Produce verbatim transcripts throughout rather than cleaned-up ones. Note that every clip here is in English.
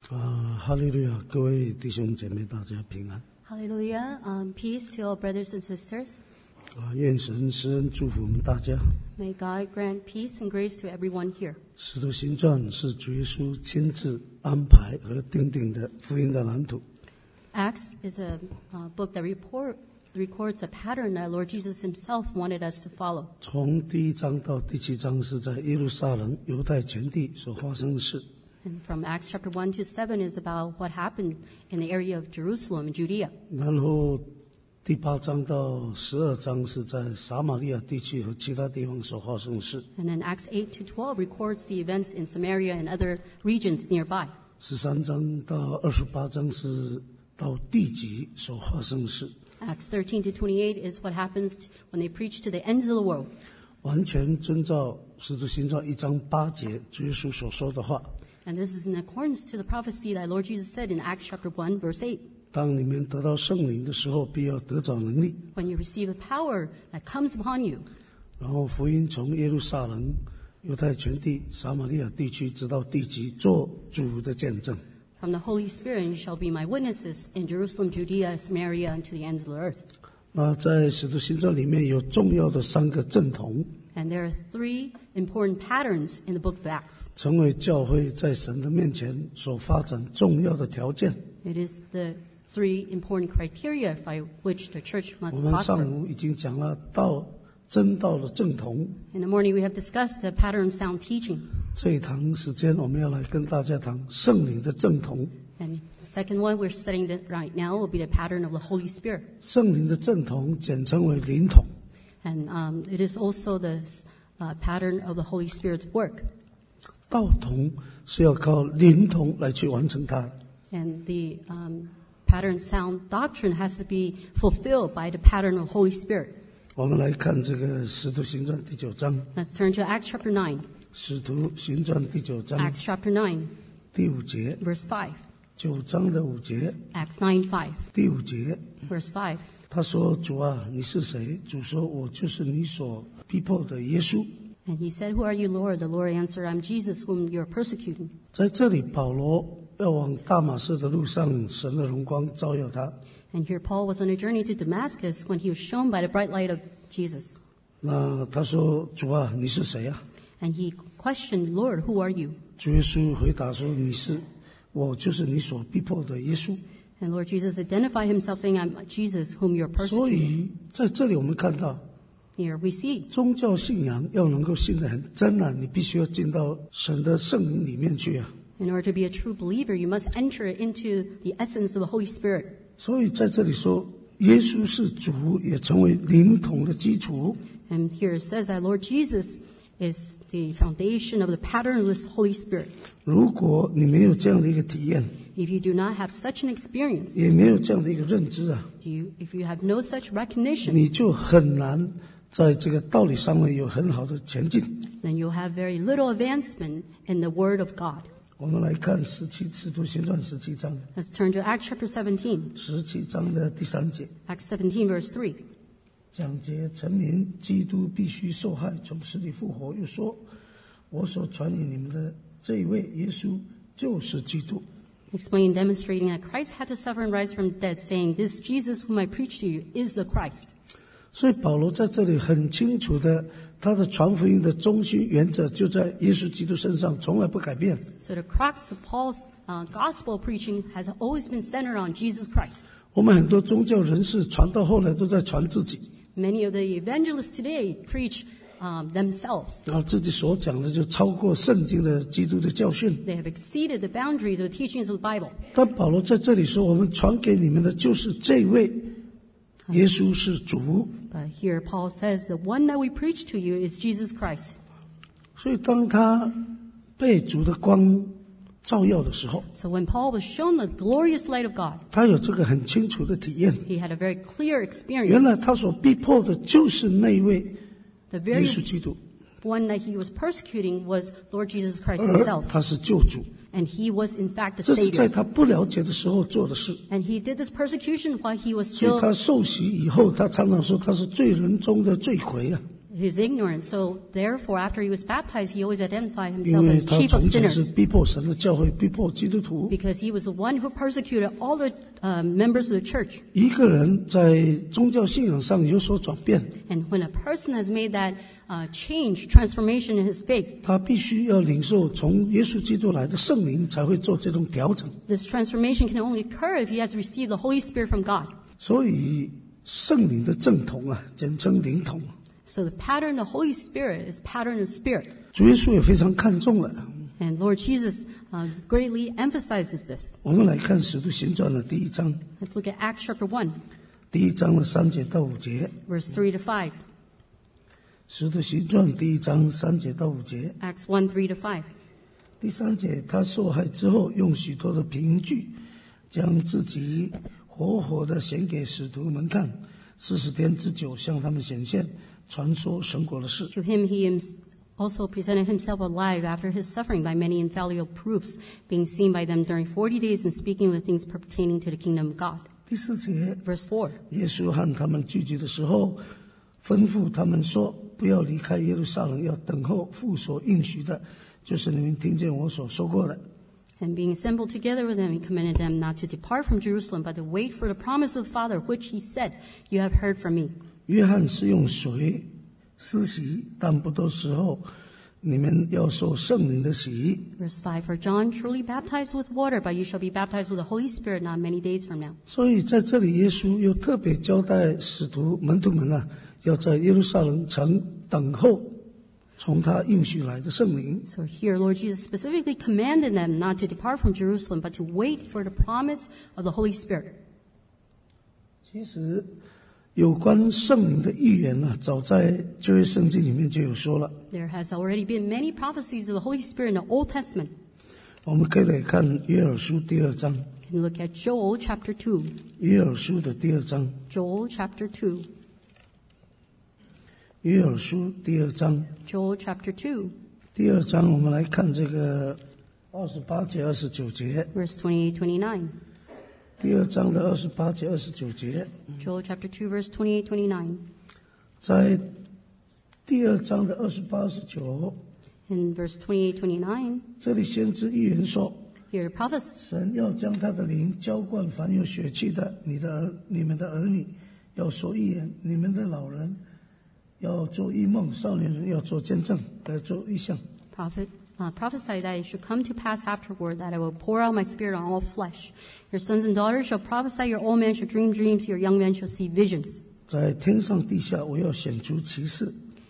啊，哈利路亚！各位弟兄姐妹，大家平安。 Hallelujah. Um, peace to all brothers and sisters. 啊，愿神施恩祝福我们大家。 May God grant peace and grace to everyone here. 使徒行传是主耶稣亲自安排和定定的福音的蓝图。 Acts is a uh, book that report, records a pattern that Lord Jesus himself wanted us to follow. 从第一章到第七章是在耶路撒冷、犹太全地所发生的事。 And from Acts chapter one to seven is about what happened in the area of Jerusalem and Judea. 然后第八章到十二章是在撒玛利亚地区和其他地方所发生的事。 And then Acts eight to twelve records the events in Samaria and other regions nearby. 十三章到二十八章是到地极所发生的事。 Acts thirteen to twenty-eight is what happens when they preach to the ends of the world. 完全遵照使徒行传一章八节主耶稣所说的话。 And this is in accordance to the prophecy that Lord Jesus said in Acts chapter one, verse eight. 当你们得到圣灵的时候，必要得着能力。 When you receive the power that comes upon you. 然后福音从耶路撒冷、犹太全地、撒玛利亚地区，直到地极，做主的见证。 From the Holy Spirit, you shall be my witnesses in Jerusalem, Judea, Samaria, and to the ends of the earth. 那在使徒行传里面有重要的三个正统， And there are three important patterns in the book of Acts. 成为教会在神的面前所发展重要的条件。 It is the three important criteria by which the church 我 must 们上 prosper. 午已经讲了道真道的正统。 In the morning, we have discussed the pattern of sound teaching. 这一堂时间，我们要来跟大家谈圣灵的正统。 And the second one we're studying that right now will be the pattern of the Holy Spirit. 圣灵的正统简称为灵统。 And um, it is also the uh, pattern of the Holy Spirit's work. 道统是要靠灵统来去完成它。 And the um, pattern sound doctrine has to be fulfilled by the pattern of Holy Spirit. 我们来看这个使徒行传第九章。 Let's turn to Acts chapter nine. 使徒行传第九章 Acts chapter nine, 第五节， verse five. 九章的五节， Acts nine five, 第五节， verse five. 他说：“主啊，你是谁？”主说：“我就是你所逼迫的耶稣。” And he said, Who are you, Lord? The Lord answered, I'm Jesus whom you're persecuting. 在这里，保罗要往大马士的路上，神的荣光照耀他。 And here Paul was on a journey to Damascus when he was shown by the bright light of Jesus. 那他说：“主啊，你是谁啊 And he questioned, Lord, who are you?？” 主耶稣回答说：“你是，我就是你所逼迫的耶稣。” And Lord Jesus identified himself saying, I'm Jesus whom you're 所 persecuting. 以在这里我们看到， Here we see 宗教信仰要能够信得很真啊，你必须要进到神的圣灵里面去啊。 in order to be a true believer, you must enter into the essence of the Holy Spirit. 所以在这里说，耶稣是主，也成为灵统的基础。 And here it says that Lord Jesus is the foundation of the pattern of this Holy Spirit. 如果你没有这样的一个体验， If you do not have such an experience, 也没有这样的一个认知啊， do you, if you have no such recognition, 你就很难在这个道理上面有很好的前进。 then you'll have very little advancement in the Word of God. 我们来看十七使徒行传十七章， Let's turn to Acts chapter seventeen. 十七章的第三节， Acts seventeen, verse three. 讲解臣民基督必须受害，从死里复活。又说，我所传给你们的这一位耶稣就是基督。 Explaining, demonstrating that Christ had to suffer and rise from the dead, saying, This Jesus whom I preach to you is the Christ. 所以保罗在这里很清楚的，他的传福音的中心原则就在耶稣基督身上，从来不改变。 So the crux of Paul's uh, gospel preaching has always been centered on Jesus Christ. 我们很多宗教人士传到后来都在传自己， Many of the evangelists today preach um, themselves. 然后自己所讲的就超过圣经的基督的教训。 They have exceeded the boundaries of the teachings of the Bible. 但保罗在这里说，我们传给你们的就是这位耶稣是主。 But here Paul says, the one that we preach to you is Jesus Christ. 所以当他被主的光照耀的时候， So when Paul was shown the glorious light of God, 他有这个很清楚的体验。 he had a very clear 原 experience. 来他所逼迫的就是那一位 The 耶 very 稣基督， one that he was persecuting was Lord Jesus Christ 而 himself. 他是救主。 And he was in fact the 这是在 Savior. 他不了解的时候做的事。 And he did this persecution while he was 所以 still, 他受洗以后，他常常说他是罪人中的罪魁啊。 He's ignorant. So therefore, after he was baptized, he always identified 因 himself 为 as 他 chief 从 of 前是 sinners 逼迫神的教会，逼迫基督徒。 because he was the one who persecuted all the uh, members of the church. 一个人在宗教信仰上有所转变， And when a person has made that uh, change, transformation in his faith, 他必须要领受从耶稣基督来的圣灵，才会做这种调整。 this transformation can only occur if he has received the Holy Spirit from God. 所以圣灵的正统啊，简称灵统。 So the pattern of the Holy Spirit is pattern of spirit. 主耶稣也非常看重了。 And Lord Jesus uh, greatly emphasizes this. 我们来看《使徒行传》的第一章， Let's look at Acts chapter one, 第一章的三节到五节。 verse three to five. 《使徒行传》第一章三节到五节。 Acts one, three to five. 第三节，他受害之后，用许多的凭据，将自己活活的显给使徒们看，四十天之久向他们显现，传说神国的事。 To him he hims- also presented himself alive after his suffering by many infallible proofs, being seen by them during forty days and speaking of the things pertaining to the kingdom of God. 第四节， Verse four. 耶稣和他们聚集的时候，吩咐他们说：“不要离开耶路撒冷，要等候父所应许的，就是你们听见我所说过的。” And being assembled together with them, he commanded them not to depart from Jerusalem, but to wait for the promise of the Father, which he said, "You have heard from me." 约翰是用水施洗，但不多时候，你们要受圣灵的洗。 Verse five. For John truly baptized with water, but you shall be baptized with the Holy Spirit not many days from now. 所以在这里，耶稣又特别交代使徒门徒们啊，要在耶路撒冷城等候从他应许来的圣灵。 So here, Lord Jesus specifically commanded them not to depart from Jerusalem, but to wait for the promise of the Holy Spirit. 其实，有关圣灵的预言呢、啊，早在旧约圣经里面就有说了。 There has already been many prophecies of the Holy Spirit in the Old Testament. 我们可以来看约珥书第二章， You can look at Joel chapter two. 约珥书的第二章， Joel chapter two. 约珥书第二章， Joel chapter two, 第二章我们来看这个二十八节、二十九节。 verse twenty-eight, twenty-nine. 第二章的二十八节、二十九节， Joel chapter two, verse twenty-eight, twenty-nine. 在第二章的二十八、二十九， In verse twenty-eight, twenty-nine, 这里先知预言说， here the prophets 神要将他的灵浇灌凡有血气的，你的儿、你们的儿女要说预言，你们的老人要做异梦，少年人要做见证，来做异象。 prophet uh, prophesy that it should come to pass afterward that I will pour out my spirit on all flesh. Your sons and daughters shall prophesy, your old men shall dream dreams, your young men shall see visions. 在天上地下，我要显出奇事，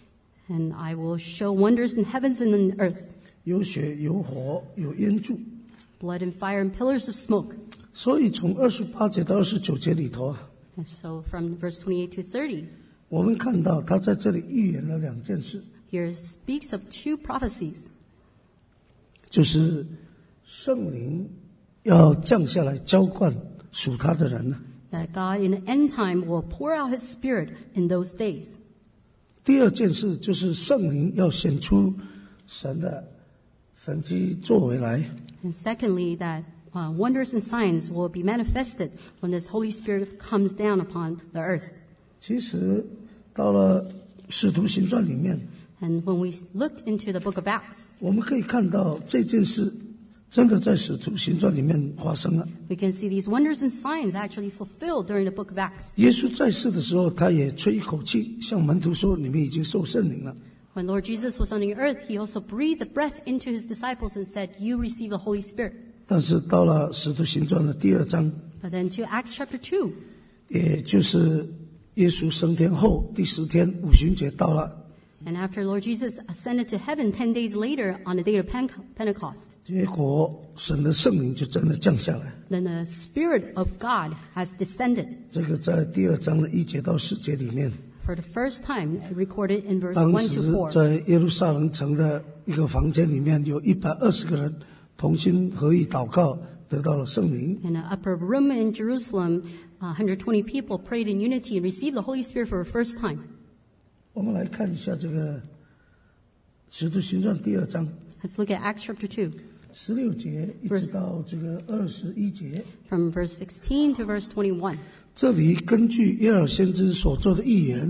And I will show wonders in heavens and in earth, 有血有火有烟柱。 blood and fire and pillars of smoke. 所以从二十八节到二十九节里头啊， And so from verse twenty-eight to thirty, 我们看到他在这里预言了两件事， here speaks of two prophecies. 就是圣灵要降下来浇灌属他的人呢。 That God in the end time will pour out his spirit in those days. 第二件事就是圣灵要显出神的神迹作为来。 And secondly, that uh, wonders and signs will be manifested when this Holy Spirit comes down upon the earth. 其实到了使徒行传里面， And when we looked into the book of Acts, 我们可以看到这件事真的在使徒行传里面发生了。 we can see these wonders and signs actually fulfilled during the book of Acts. 耶稣在世的时候，他也吹一口气，向门徒说：“你们已经受圣灵了。” When Lord Jesus was on the earth, he also breathed the breath into his disciples and said, "You receive the Holy Spirit." 但是到了使徒行传的第二章， But then to Acts chapter two, 也就是耶稣升天后第十天五旬节到了， and after Lord Jesus ascended to heaven ten days later on the day of Pente- Pentecost, 结果神的圣灵就真的降下来。 then the Spirit of God has descended. 这个在第二章的一节到四节里面， For the first time, recorded in verse 当 one 时 to four. 在耶路撒冷城的一个房间里面，有一百二十个人同心合意祷告，得到了圣灵。 In an upper room in Jerusalem, uh, one hundred twenty people prayed in unity and received the Holy Spirit for the first time. 我们来看一下这个使徒行传第二章 Let's look at Acts chapter two, 十六节一直到这个二十一节。 from verse sixteen to verse twenty-one. 这里根据耶尔先知所做的预言，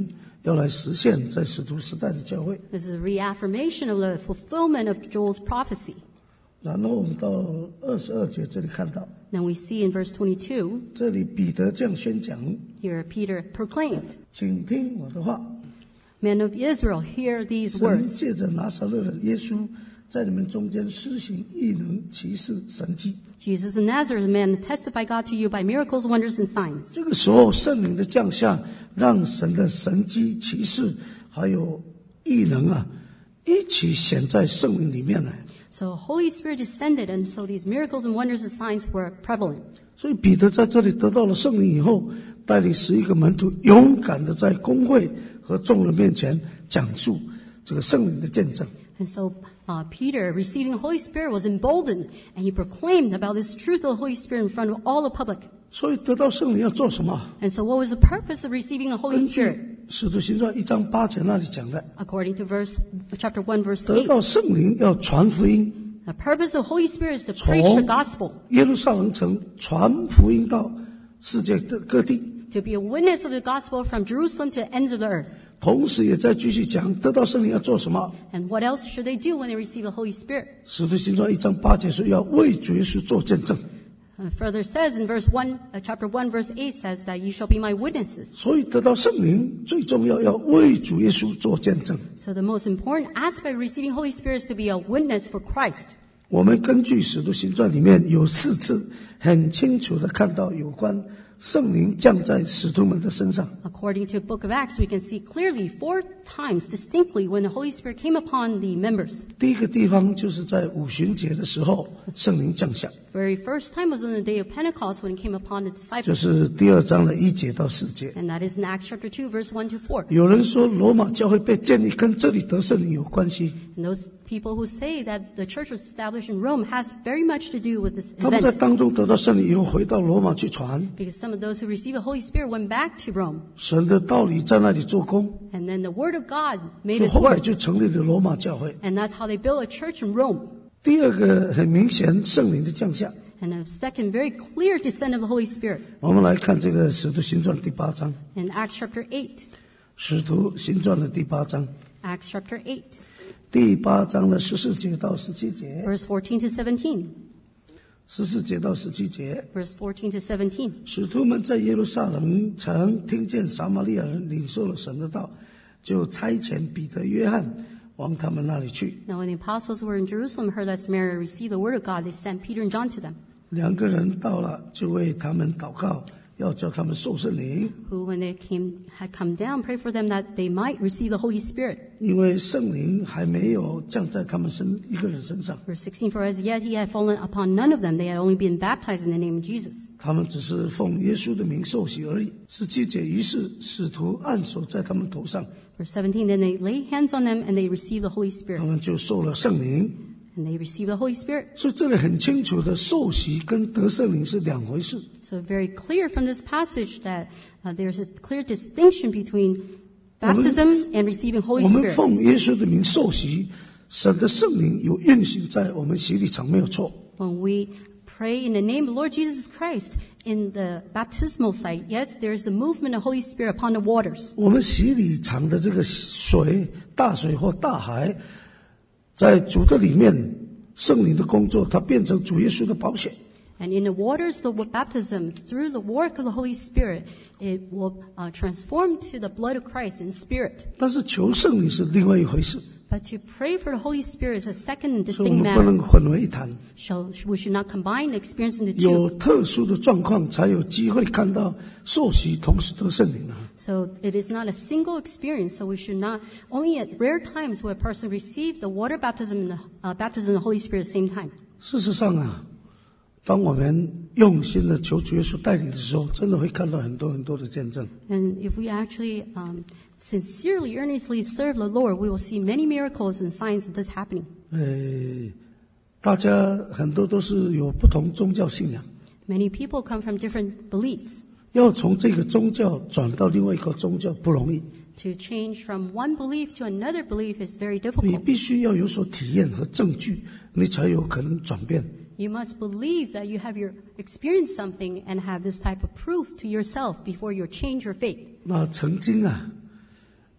要来实现在使徒时代的教会。 This is a reaffirmation of the fulfillment of Joel's prophecy. 然后我们到二十二节这里看到， Then we see in verse twenty-two, 这里彼得这样宣讲， here Peter proclaimed, 请听我的话， Men of Israel, hear these 神 words. 借着拿撒勒人耶稣在你们中间施行异能、奇事、神迹。 Jesus of Nazareth, a man, testify God to you by miracles, wonders, and signs. 这个时候圣灵的降下，让神的神迹、奇事还有异能啊，一起显在圣灵里面来。 So Holy Spirit descended, and so these miracles and wonders and signs were prevalent. 所以彼得在这里得到了圣灵以后，带领十一个门徒勇敢的在公会和众人面前讲述这个圣灵的见证。 And so uh, Peter, receiving the Holy Spirit, was emboldened, and he proclaimed about this truth of the Holy Spirit in front of all the public. 所以得到圣灵要做什么？ And so what was the purpose of receiving the Holy 根 Spirit? 据使徒行传一章八节那里讲的， According to verse chapter one, verse 得 eight, 到圣灵要传福音， the purpose of the Holy Spirit is to preach the gospel, 耶路撒冷城传福音到世界的各地。 to be a witness of the gospel from Jerusalem to the ends of the earth. 同时也在继续讲得到圣灵要做什么。 And what else should they do when they receive the Holy Spirit? 使徒行传一章八节说要为主耶稣做见证。 Uh, further says in verse one, uh, chapter one, verse eight says that you shall be my witnesses. 所以得到圣灵最重要要为主耶稣做见证。 So the most important aspect of receiving Holy Spirit is to be a witness for Christ. 我们根据使徒行传里面有四次很清楚的看到有关圣灵降在使徒们的身上。 According to the book of Acts, we can see clearly four times distinctly when the Holy Spirit came upon the members. 第一个地方就是在五旬节的时候圣灵降下， The very first time was on the day of Pentecost when it came upon the 就 disciples. 是第二章的一节到四节。 And that is in Acts chapter two, verse one to four. 有人说罗马教会被建立跟这里得圣灵有关系， And those people who say that the church was established in Rome has very much to do with this 他们在 event. 当中得到圣灵以后回到罗马去传 Because some of those who received the Holy Spirit went back to Rome. 神的道理，在那里做工， And then the Word of God made 所以 it 后来 work. 就成立了罗马教会。 And that's how they built a church in Rome. 第二个很明显圣灵的降下， And a second very clear descent of the Holy Spirit. 我们来看这个使徒行传第八章， In Acts chapter eight. 使徒行传的第八章， Acts chapter eight, 第八章的十四节到十七节， verse fourteen to seventeen. 十四节到十七节， Verse fourteen to seventeen. 使徒们在耶路撒冷城听见撒玛利亚人领受了神的道，就差遣彼得、约翰往他们那里去。 Now when the apostles were in Jerusalem, heard that Samaria received the word of God, they sent Peter and John to them, 两个人到了，就为他们祷告，要叫他们受圣灵， who when they came had come down, prayed for them that they might receive the Holy Spirit. 因为圣灵还没有降在他们身一个人身上， Verse sixteen, for as yet he had fallen upon none of them, they had only been baptized in the name of Jesus. 他们只是奉耶稣的名受洗而已。十七节，于是使徒按手在他们头上， Verse seventeen, then they laid hands on them and they received the Holy 他 Spirit. 们就受了圣灵。 And they received the Holy Spirit. 所以这里很清楚的，受洗跟得圣灵是两回事。 So very clear from this passage that uh, there's a clear distinction between baptism and receiving 我 Holy 们 Spirit. 奉耶稣的名受洗，神的圣灵有运行在我们洗礼场，没有错。 When we pray in the name of the Lord Jesus Christ in the baptismal site, yes, there's the movement of Holy Spirit upon the waters. 我们洗礼场的这个水，大水或大海，在主的里面，圣灵的工作，它变成主耶稣的宝血。 And in the waters, the baptism, through the work of the Holy Spirit, it will uh, transform to the blood of Christ in spirit. 但是求圣灵是另外一回事， But to pray for the Holy Spirit is a second and 所以我 distinct 们不能 matter. 混为一谈。 Shall, we should not combine the experience in the 有 two. 特殊的状况，才有机会看到受洗同时得圣灵啊。 So it is not a single experience. So we should not, only at rare times will a person receive the water baptism and the uh, baptism of the Holy Spirit at the same time. 事实上啊，当我们用心的求主耶稣带领的时候，真的会看到很多很多的见证。 And if we actually um, sincerely, earnestly serve the Lord, we will see many miracles and signs of this happening. 呃，大家很多都是有不同宗教信仰， Many people come from different beliefs. 要从这个宗教转到另外一个宗教不容易， To change from one belief to another belief is very 你 difficult. 必须要有所体验和证据，你才有可能转变。 You must believe that you have your experienced something and have this type of proof to yourself before you change your faith. 那曾经啊，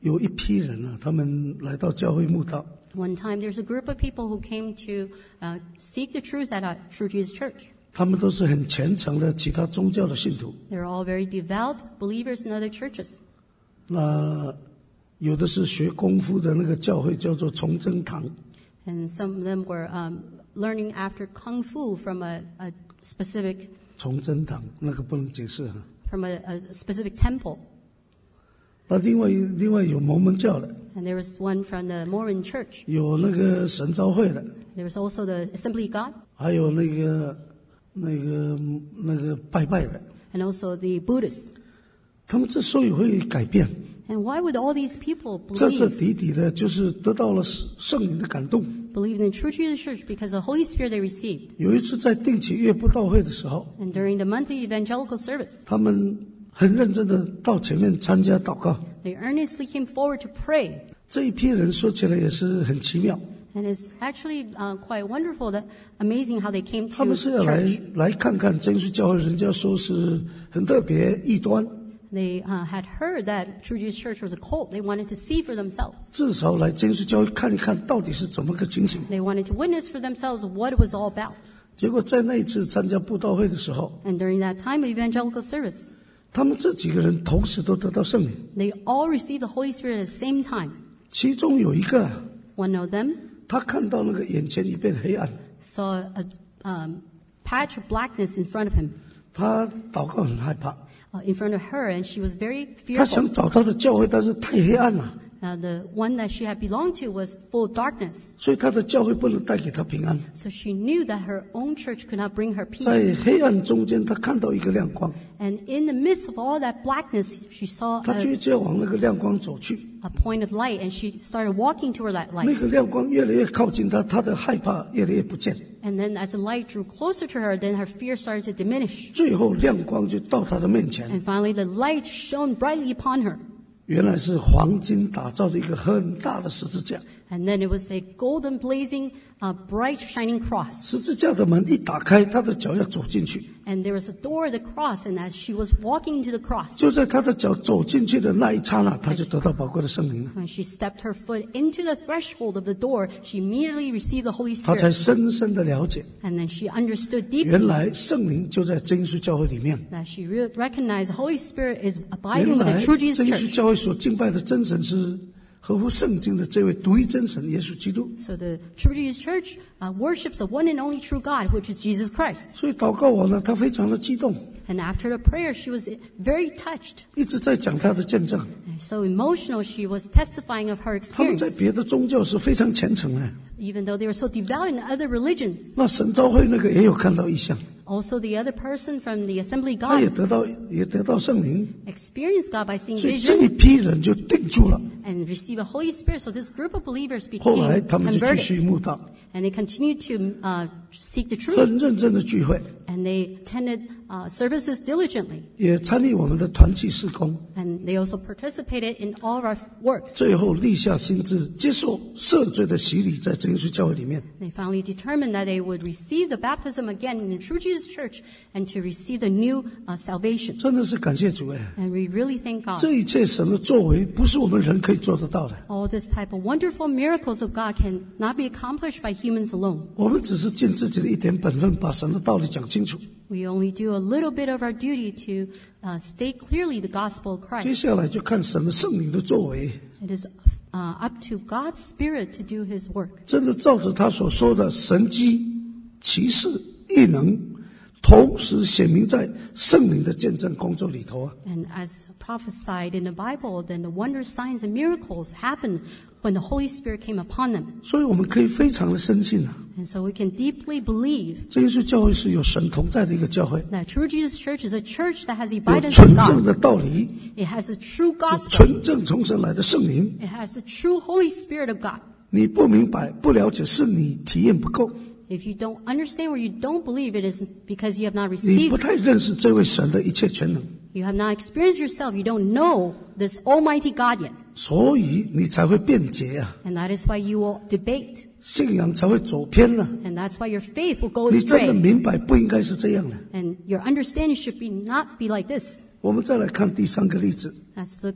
有一批人啊，他们来到教会慕道。 One time, there's a group of people who came to uh, seek the truth at a True Jesus Church. 他们都是很虔诚的其他宗教的信徒。 They're all very devout believers in other churches. 那有的是学功夫的那个教会叫做崇真堂。 And some of them were um, learning after Kung Fu from a, a specific 崇真堂那个不能解释啊。 from a, a specific temple. 那另外另外有摩门教的。 And there was one from the Mormon church. 有那个神召会的。 There was also the Assembly of God. 还有那个那个那个拜拜的。 And also the Buddhists. 他们之所以会改变。 And why would all these people 彻彻 believe, 底底的就是得到了圣灵的感动。 believe in the True Jesus Church because the Holy Spirit they received? 有一次在定期月布道会的时候， And during the monthly evangelical service, 他们很认真的到前面参加祷告。 they earnestly came forward to pray. 这一批人说起来也是很奇妙。 And it's actually uh, quite wonderful, that amazing how they came 他 to 们是要来 church. 来看看真耶稣教会，人家说是很特别异端， They uh, had heard that True Jesus Church was a cult. They wanted to see for themselves. 至少来真耶稣教会看一看到底是怎么个情形。 They wanted to witness for themselves what it was all about. 结果在那一次参加布道会的时候， And during that time of evangelical service, 他们这几个人同时都得到圣灵。 they all received the Holy Spirit at the same time. 其中有一个， One of them 他看到那个眼前一片黑暗， saw a um, patch of blackness in front of him, 他祷告很害怕， uh, in front of her, and she was very 他想 fearful. 找他的教会，但是太黑暗了， Uh, the one that she had belonged to was full of darkness. 所以他的教会不能带给他平安。 So she knew that her own church could not bring her peace. 在黑暗中间，他看到一个亮光， And in the midst of all that blackness, she saw 他就 a, 一直要往那个亮光走去。 a point of light, and she started walking toward that 那 light. 个亮光越来越靠近他，他的害怕越来越不见。 And then as the light drew closer to her, then her fear started to diminish. 最后亮光就到他的面前， And finally the light shone brightly upon her. 原来是黄金打造的一个很大的十字架。 And then it was a golden blazing, uh, bright shining cross. 十字架的门一打开，他的脚要走进去。 And there was a door of the cross, and as she was walking into the cross, 就在他的脚走进去的那一刹那，他就得到宝贵的圣灵了。 when she stepped her foot into the threshold of the door, she immediately received the Holy 他才 Spirit. 深深的了解， And then she understood deeply 原来圣灵就在真耶稣教会里面。 that she re- recognized the Holy Spirit is 原 abiding with 来 the True Jesus 真耶稣 Church. 教会所敬拜的真神是合乎圣经的这位独一真神耶稣基督。 So the True Jesus Church uh, worships the one and only true God, which is Jesus Christ. 所以祷告完了，他非常的激动， And after the prayer, she was very touched. 一直在讲他的见证。 And so emotional, she was testifying of her 他们在 experience. 别的宗教是非常虔诚的， Even though they were so devout in other religions. 那神召会那个也有看到异象， Also, the other person from the Assembly of 他也 God 得到也得到圣灵， experienced God by seeing 所以这 vision 一批人就定住了。 and received the Holy Spirit. So this group of believers 后 became 来他们就继 converted. 续慕道， And they continued to uh, seek the truth. 很认真的聚会， And they attended uh, services diligently. 也参与我们的团契事工， And they also participated in all of our works. 最后立下心志，接受赦罪的洗礼，在真耶稣教会里面。 They finally determined that they would receive the baptism again in the True Jesus Church and to receive the new uh, salvation. 真的是感谢主哎！ And we really thank God. 这一切神的作为，不是我们人可以做得到的。 All this type of wonderful miracles of God cannot be accomplished by humans alone. 我们只是尽自己的一点本分，把神的道理讲清楚。 We only do a little bit of our duty to uh, state clearly the gospel of 接 Christ. 下来就看神的圣灵的作为， It is uh, up to God's Spirit to do His work. 真的照着他所说的神迹、奇事、异能，同时显明在圣灵的见证工作里头啊。 And as prophesied in the Bible, then the wonders, signs, and miracles happened when the Holy Spirit came upon them. 所以我们可以非常的深信啊， And so we can deeply believe 这耶稣教会是有神同在的一个教会， that True Jesus Church is a church that has the 有 abidance 纯 of 正 God. 的道理， It has the true 有 gospel. 纯正从神来的圣灵。 It has the true Holy Spirit of God. 你不明白、不了解，是你体验不够， If you don't understand or you don't believe, it is because you have not 你不 received, 太认识这位神的一切全能， you have not experienced yourself, you don't know this Almighty God yet. 所以你才会辩解啊， And that is why you will debate. 信仰才会走偏了。 And that's why your faith will go 你真的 astray. 明白不应该是这样的。 And your understanding should be not be like this. 我们再来看第三个例子， Let's look at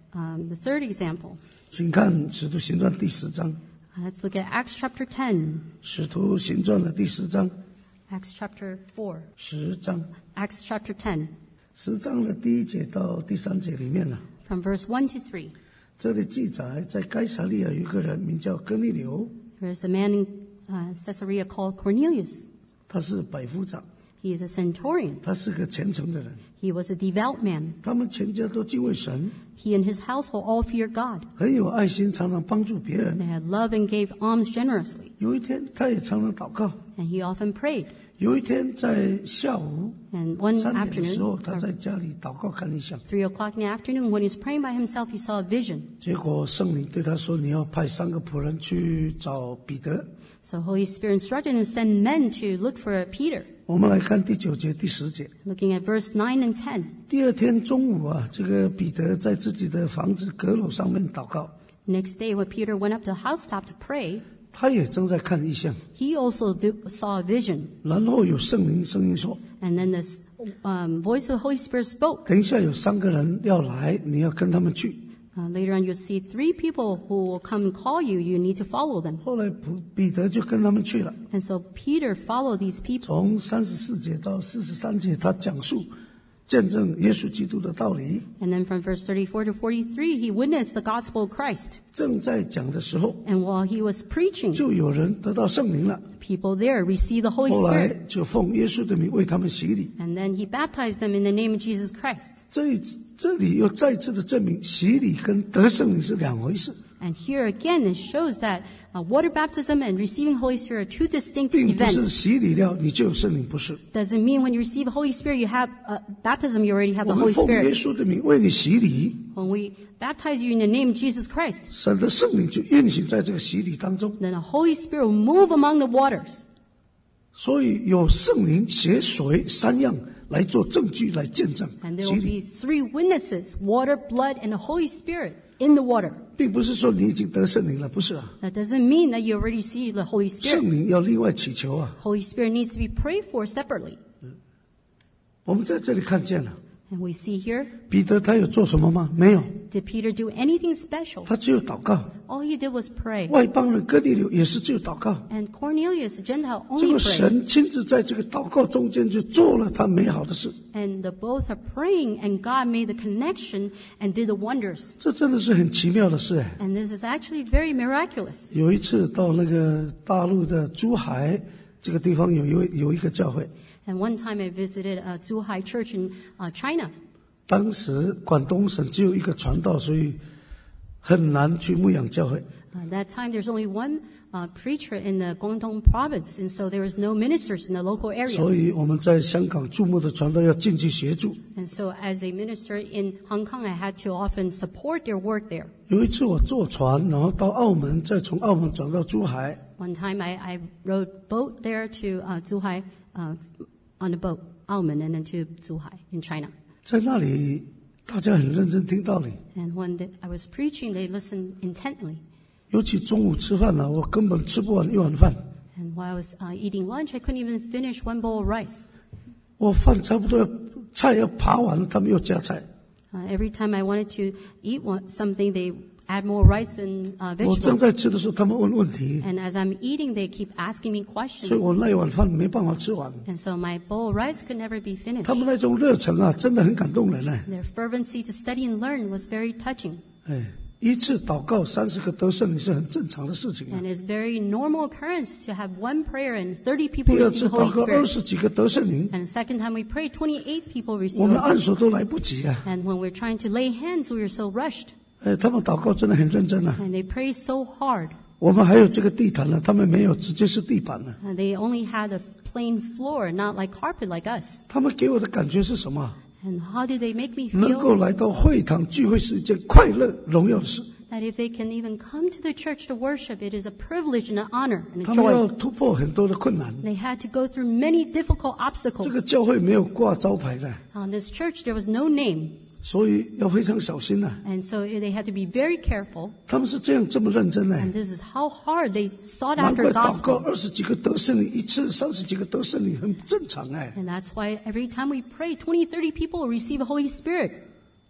Um, the third example, 请看《使徒行传》第十章， uh, let's look at Acts chapter ten, 《使徒行传》的第十章， Acts chapter four, 十章， Acts chapter ten, 十章的第一节到第三节里面呢、啊， from verse one to three. 这里记载，在该撒利亚有一个人名叫哥尼流， There's a man in uh, Caesarea called Cornelius. 他是百夫长， He is a centurion. 他是个虔诚的人， He was a devout man. 他们全家都敬畏神， He and his household all feared God. 很有爱心，常常帮助别人。 They had love and gave alms generously. 有一天，他也常常祷告。 And he often prayed. 有一天，在下午 And one 三点的时候， afternoon, 他在家里祷告看异象， three o'clock in the afternoon, when he's praying by himself, he saw a vision. 结果圣灵对他说：“你要派三个仆人去找彼得。” So Holy Spirit instructed him to send men to look for Peter. 我们来看第九节、第十节。 Looking at verse nine and ten. 第二天中午啊，这个彼得在自己的房子阁楼上面祷告， Next day, when Peter went up to the housetop to pray, 他也正在看异象。 he also vi- saw a vision. 然后有圣灵声音说 And then the um, voice of the Holy Spirit spoke.：“ 等一下有三个人要来，你要跟他们去。” Uh, later on, you'll see three people who will come and call you. You need to follow them. 后来普彼得就跟他们去了。 And so Peter followed these people. 从三十四节到四十三节，他讲述见证耶稣基督的道理。 And then from verse thirty-four to forty-three, he witnessed the gospel of Christ. 正在讲的时候， And while he was preaching, 就有人得到圣灵了。 people there received the Holy 后来 Spirit. 就奉耶稣的名为他们洗礼。 And then he baptized them in the name of Jesus Christ. 这这里又再次的证明，洗礼跟得圣灵是两回事， And here again, it shows that uh, water baptism and receiving Holy Spirit are two distinct 并不是 events. 洗礼了你就有圣灵，不是。 Doesn't mean when you receive the Holy Spirit, you have uh, baptism, you already have 我 the 们 Holy 奉耶 Spirit. 稣的名为你洗礼， When we baptize you in the name of Jesus Christ, 神的圣灵就运行在这个洗礼当中。 then the Holy Spirit will move among the waters. 所以有圣灵、血、水三样来做证据来见证 And there 洗 will 礼， be three witnesses, water, blood, and the Holy Spirit in the water. 并不是说你已经得圣灵了，不是啊。 That doesn't mean that you already received the Holy 圣 Spirit. 灵要另外祈求啊。 Holy Spirit needs to be prayed for separately. 我们在这里看见了， And we see here, 彼得他有做什么吗？没有， did Peter do anything special? 他只有祷告。 All he did was pray. 外邦人哥尼流也是只有祷告。 And Cornelius, a Gentile, 这 only 个 prayed. 神亲自在这个祷告中间就做了他美好的事， And the both are praying, and God made the connection and did the wonders. 这真的是很奇妙的事哎。 And this is actually very miraculous. 有一次到那个大陆的珠海这个地方，有一位有一个教会， And one time I visited a Zhuhai church in uh, China. 当时广东省只有一个传道，所以很难去牧养教会。 Uh, that time there's only one uh, preacher in the Guangdong province, and so there was no ministers in the local area. 所以我们在香港注目的传道要进去协助。 And so as a minister in Hong Kong, I had to often support their work there. 有一次我坐船，然后到澳门，再从澳门转到珠海， One time I, I rode boat there to uh, Zhuhai uh, on a boat, Aomen, and then to Zhuhai in China. 在那里大家很认真听道理， And when the, I was preaching, they listened intently. 尤其中午吃饭了，我根本吃不完一碗饭， And while I was uh, eating lunch, I couldn't even finish one bowl of rice. 我饭差不多要菜要扒完了，他们又加菜。 Uh, every time I wanted to eat one, something, they add more rice and uh, 我正 vegetables. 在吃的时候，他们问问题， And as I'm eating, they keep asking me 所以我 questions. 那一碗饭没办法吃完。 And so my bowl of rice could never be finished. 他们那种热忱啊，真的很感动人呢。 Their fervency to study and learn was very touching. 哎，一次祷告三十个得圣灵是很正常的事情啊。 And it's very normal occurrence to have one prayer and thirty people 第二 receive 次 the Holy 祷告二 Spirit. 十几个得圣灵， And the second time we prayed, twenty-eight people 我 received 们 the 按 Holy Spirit. 手都来不及啊。 And when we're trying to lay hands, we were so rushed. 哎，他们祷告真的很认真啊。 And they prayed so hard. 我们还有这个地毯呢，他们没有，直接是地板呢。 And they only had a plain floor, not like carpet like us. 他们给我的感觉是什么？ And how do they make me 能够 feel 来到会堂聚会是一件快乐、荣耀的事。 that if they can even come to the church to worship, it is a privilege and an honor and a 他们要 joy. 突破很多的困难。 They had to go through many difficult 这个 obstacles. 教会没有挂招牌的， On this church, there was no name. 所以要非常小心呐、 And so they had to be very careful. 他们是这样这么认真呢、 And this is how hard they sought 难 after 怪祷告 gospel. 二十几个得圣灵，一次三十几个得圣灵，很正常哎。 And that's why every time we pray, twenty, thirty people receive the Holy Spirit.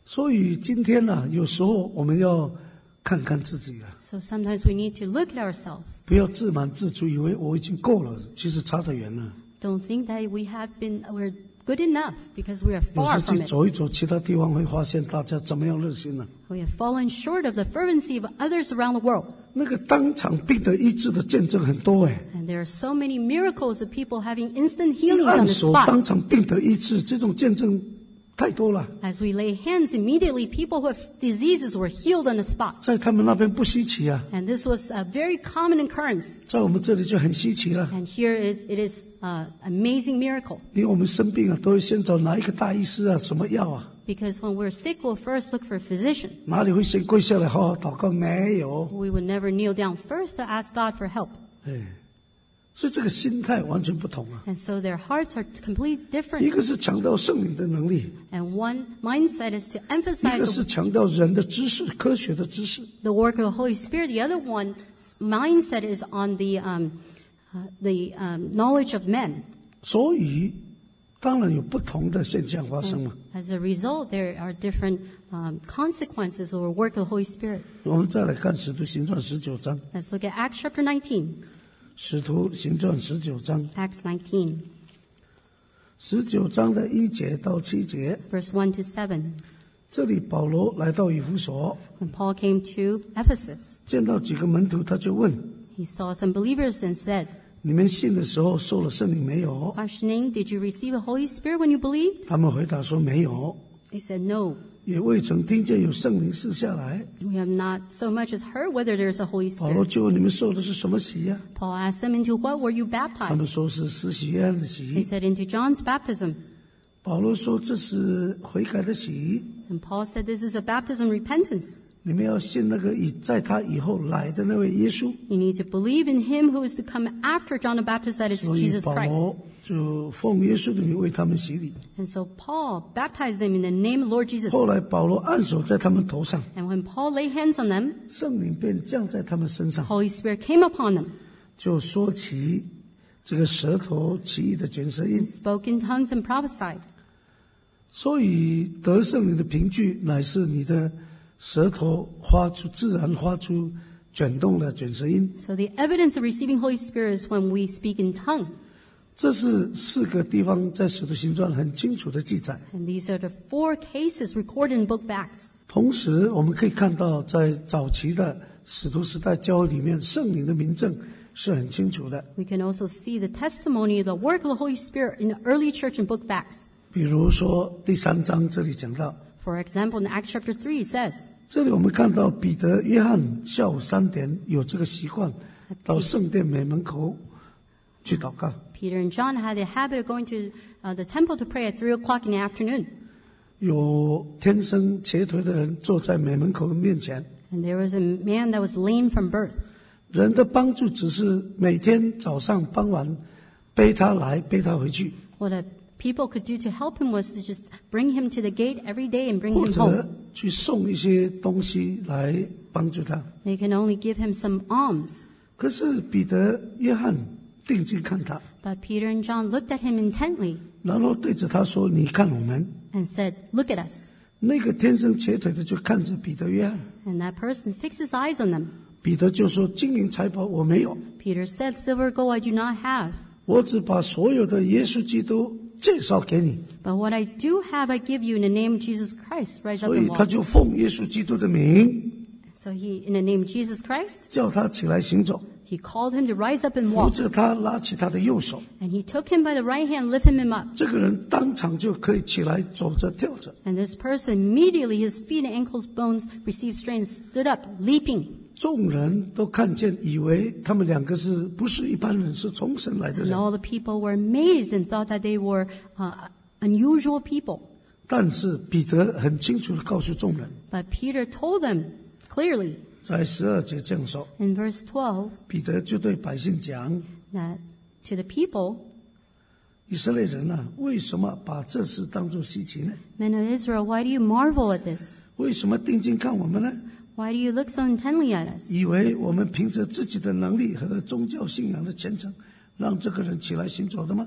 所以今天呢、啊，有时候我们要看看自己啊。 So sometimes we need to look at ourselves. 不要自满自足，以为我已经够了，其实差得远了。 Don't think that we have been, we're good enough because we are 有 far 时 from 去 it. 走一走，其他地方会发现大家怎么样热心呢、啊？ We have fallen short of the fervency of others around the world. 那个当场病得医治的见证很多哎， And there are so many miracles of people having instant 一 healings 按 on the 手 spot. 当场病得医治，这种见证太多了， As we lay hands, immediately people who have diseases were healed on the spot. 在他们那边不稀奇啊， And this was a very common occurrence. 在我们这里就很稀奇了。 And here it, it is an amazing miracle. 因为我们生病啊，都会先找哪一个大医师啊，什么药啊， Because when we're sick, we'll first look for a physician. 哪里会先跪下来好好祷告？没有， We would never kneel down first to ask God for help. 哎，所以这个心态完全不同啊。 And so their hearts are completely 一 different. 个是强调圣灵的能力， And one mindset is to 一个 emphasize 是 the, 强调人的知识、科学的知识。 the work of the Holy Spirit. The other one mindset is on the, um, uh, the um, knowledge of men. 所以，当然有不同的现象发生嘛。 As a result, there are different um, consequences of the work of the Holy Spirit. 我们再来看《使徒行传》十九章，《 Let's look at Acts chapter nineteen. 使徒行传》十九章， Acts nineteen, 十九章的一节到七节， verse one to seven. 这里保罗来到以弗所， When Paul came to Ephesus, 见到几个门徒，他就问： he saw some believers and said, 你们信的时候受了圣灵没有？ questioning, did you receive the Holy Spirit when you believed? 他们回答说没有， They said, no, 也未曾听见有圣灵赐下来。 we have not so much as heard whether there's a Holy 保罗 Spirit. 就问你们受的是什么洗呀、 Paul asked them, into what were you 他们 baptized? 说是施洗约翰的 They 洗。 said, into John's baptism. 保罗说这是悔改的洗， And Paul said, this is a baptism of repentance. 你们要信那个以在他以后来的那位耶稣。 You need to believe in him who is to come after John the Baptist, that is 所以 Jesus 保 Christ. 罗就奉耶稣的名为他们洗礼。 And so Paul baptized them in the name of Lord Jesus. 后来保罗按手在他们头上， And when Paul laid hands on them, 圣灵便降在他们身上， Holy Spirit came upon them 就说起这个舌头奇异的卷舌音 and。spoke in tongues and prophesied. 所以得圣灵的凭据乃是你的舌头发出自然发出卷动的卷舌音。 So the evidence of receiving Holy Spirit is when we speak in tongue. 这是四个地方在使徒行传很清楚的记载。 And these are the four cases recorded in book of Acts. 同时我们可以看到在早期的使徒时代教会里面，圣灵的明证是很清楚的。 We can also see the testimony of the work of the Holy Spirit in the early church in book of Acts. 比如说第三章这里讲到， For example, in Acts chapter three, it says, 这里我们看到彼得、约翰下午三点有这个习惯，到圣殿美门口去祷告。 Peter and John had the habit of going to uh, the temple to pray at three o'clock in the afternoon. 有天生瘸腿的人坐在美门口面前， And there was a man that was lame from birth. 人的帮助只是每天早上傍晚背他来，背他回去， What the people could do to help him was to just bring him to the gate every day and bring 或 him 者 home. 去送一些东西来帮助他。 They can only give him some alms. 可是彼得、约翰定睛看他， But Peter and John looked at him intently 然后对着他说：“你看我们。” and said, look at us. 那个天生瘸腿的就看着彼得、约翰， And that person fixed his eyes on them. 彼得就说：“金银财宝我没有， Peter said, silver, gold I do not have. 我只把所有的耶稣基督介绍给你。 But what I do have, I give you in the name of Jesus Christ. Rise ” up 所以 and 他 walk. 就奉耶稣基督的名， So he, in the name of Jesus Christ, 叫他起来行走， he called him to rise up and 扶 walk. 着他，拉起他的右手， And he took him by the right hand, lifted him up. 这个人当场就可以起来走着跳着。 And this person, immediately his feet and ankles bones received strength, stood up, leaping. 众人都看见，以为他们两个是不是一般人，是从神来的 And 人。 all the people were amazed and thought that they were uh, unusual people. 但是彼得很清楚地告诉众人， But Peter told them clearly 在十二节这样说， in verse twelve 彼得就对百姓讲： that to the people, 以色列人啊，为什么把这事当作稀奇呢？ men of Israel, why do you marvel at this? 为什么定睛看我们呢？ Why do you look so intently at us? 以为我们凭着自己的能力和宗教信仰的虔诚，让这个人起来行走的吗？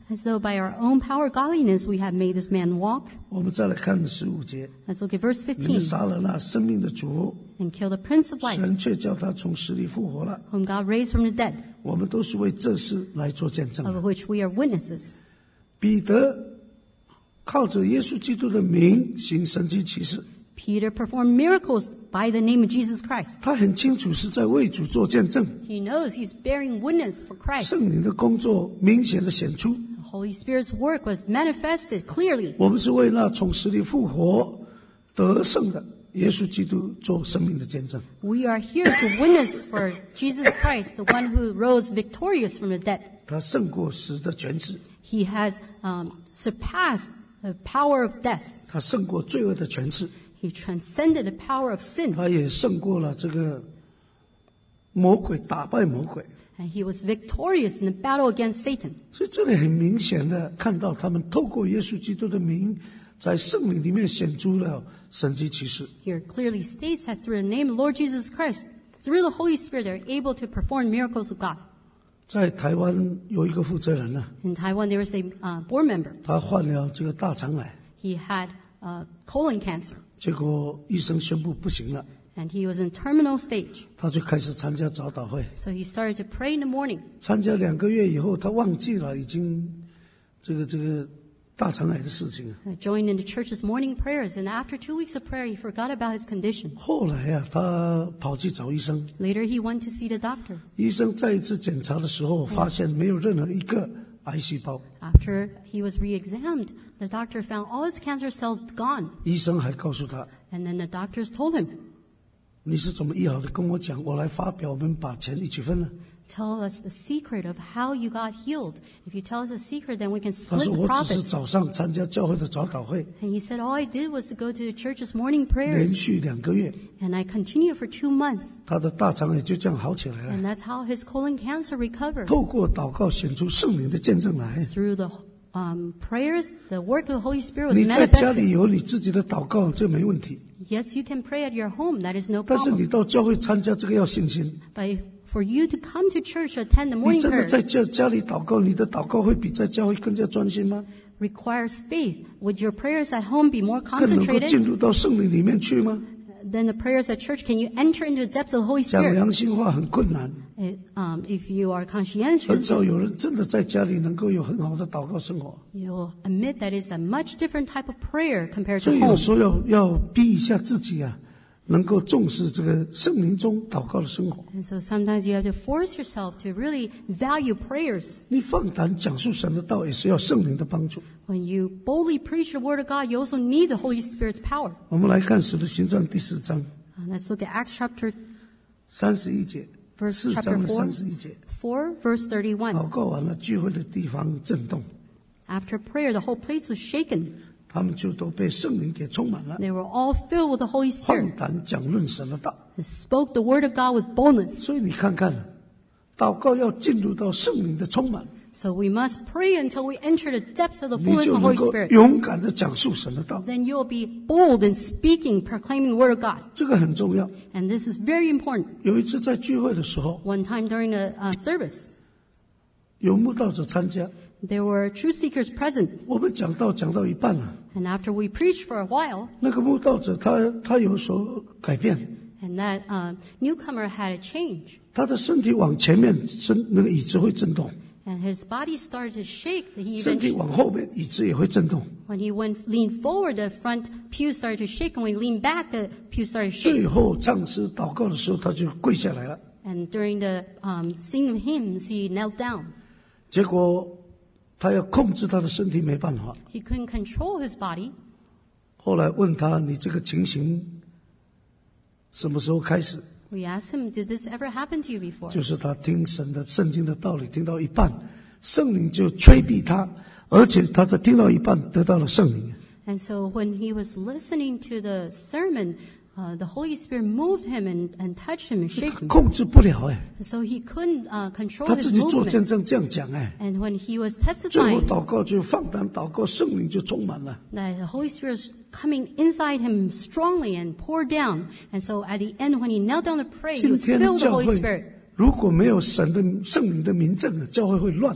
As though by our own power godliness we have made this man walk. 我们再来看十五节， Let's look at verse 你们 fifteen. 杀了那生命的主， And kill the prince of life, 神却叫他从死里复活了。 whom God raised from the dead, 我们都是为这事来做见证 of 的。 which we are witnesses. 彼得靠着耶稣基督的名行神迹奇事， Peter performed miracles by the name of Jesus Christ. 他很清楚是在为主做见证， He knows he's bearing witness for Christ. 圣灵的工作明显的显出。 The Holy Spirit's work was manifested clearly. 我们是为那从死里复活得胜的耶稣基督做生命的见证。 We are here to witness for Jesus Christ, the one who rose victorious from the dead. 他胜过死的权势， He has um, surpassed the power of death. 他胜过罪恶的权势， He transcended the power of sin. 他也胜过了这个魔鬼，打败魔鬼。 And he was victorious in the battle against Satan. 所以这里很明显的看到，他们透过耶稣基督的名，在圣灵里面显出了神迹奇事。 Here clearly states that through the name of Lord Jesus Christ, through the Holy Spirit, they're able to perform miracles of God. 在台湾有一个负责人呢、啊， In Taiwan, there was a uh, board member. 他患了这个大肠癌， He had uh, colon cancer, 结果医生宣布不行了， and he was in terminal stage. 他就开始参加早祷会。 So he started to pray in the morning. 参加两个月以后，他忘记了已经这个这个大肠癌的事情。 Uh, joined in the church's morning prayers, and after two weeks of prayer, he forgot about his condition. 后来啊，他跑去找医生， Later, he went to see the doctor. 医生再一次检查的时候，发现没有任何一个癌细胞。 After he was re-examined, the doctor found all his cancer cells gone. 医生还告诉他 And then the doctors told him, 你是怎么医好的？跟我讲，我来发表，我们把钱一起分了。 tell us the secret of how you got healed. If you tell us the secret, then we can 他 split 说 the 我只是 profits. 早上参加教会的早祷会， And he said, all I did was to go to the church's morning 连 prayers. 续两个月， And I continued for two months. 他的大肠癌就这样好起来 And 了。 that's how his colon cancer recovered. 透过祷告显出圣灵的见证来。 Through the um, prayers, the work of the Holy Spirit was 你在家 manifested. 里有你自己的祷告，这没问题。 Yes, you can pray at your home. That is no 但是 problem. 你到教会参加这个要信心。 But for you to come to church, attend the 你 morning 真的在 prayers 家家里祷告，你的祷告会比在教会更加专心吗？ requires faith. Would your prayers at home be more 更能够 concentrated 进入到圣灵里面去吗？ than the prayers at church? Can you enter into the depth of the Holy 讲 Spirit? 良心话很困难， It, um, if you are 很 conscientious, 少有人真的在家里能够有很好的祷告生活。 you'll admit that it's a much different type of prayer compared 所 to 以有 home. 时候要要逼一下自己啊，能够重视这个圣灵中祷告的生活。 And so sometimes you have to force yourself to really value prayers. 你放胆讲述神的道，也是要圣灵的帮助。 When you boldly preach the Word of God, you also need the Holy Spirit's power. 我们来看《使徒行传》第四章 Uh, let's look at Acts chapter 三十一节， Verse 四 chapter 章的 four. 三十一节。 four, verse thirty-one. 祷告完了，聚会的地方震动， After prayer, the whole place was shaken. 他们就都被圣灵给充满了， They were all filled with the Holy 放 Spirit. 胆讲论神的道。 They spoke the Word of God with boldness. 所以你看看，祷告要进入到圣灵的充满， So we must pray until we enter the depths of the 你 fullness 就 of the 能 Holy 够 Spirit. 勇敢的讲述神的道。 Then you'll be bold in speaking, proclaiming the Word of God. 这个很重要。 And this is very important. 有一次在聚会的时候， One time during the uh, service, 有慕道者参加， there were truth seekers present. 我们讲道讲到一半了， And after we preached for a while, 那个慕道者他他有所改变， and that uh, newcomer had a change. 他的身体往前面身，那个椅子会震动； And his body started to shake. He 身体 even, 往后面，椅子也会震动。 when he went leaned forward, the front pew started to shake. And when he leaned back, the pew started to 最 shake. 后唱诗祷告的时候，他就跪下来了。 And during the um, singing of hymns, he knelt down. 结果他要控制他的身体没办法， He couldn't control his body. 后来问他：“你这个情形什么时候开始？” We asked him, did this ever happen to you before? 就是他听神的圣经的道理听到一半，圣灵就催逼他，而且他在听到一半得到了圣灵。 And so when he was listening to the sermon, uh, the Holy Spirit moved him and, and touched him and 他 shaken him. 控制不了哎， So he couldn't uh, control 他 his 自己做见 movements. 证这样讲哎， And when he was 最后 testifying 祷告就放胆祷告，圣灵就充满了。 that the Holy Spirit was coming inside him strongly and poured down. And so at the end, when he knelt down to pray, he 今 was 天的 filled with the 教 Holy 会 Spirit. 如果没有神的圣灵的明证，教会会乱。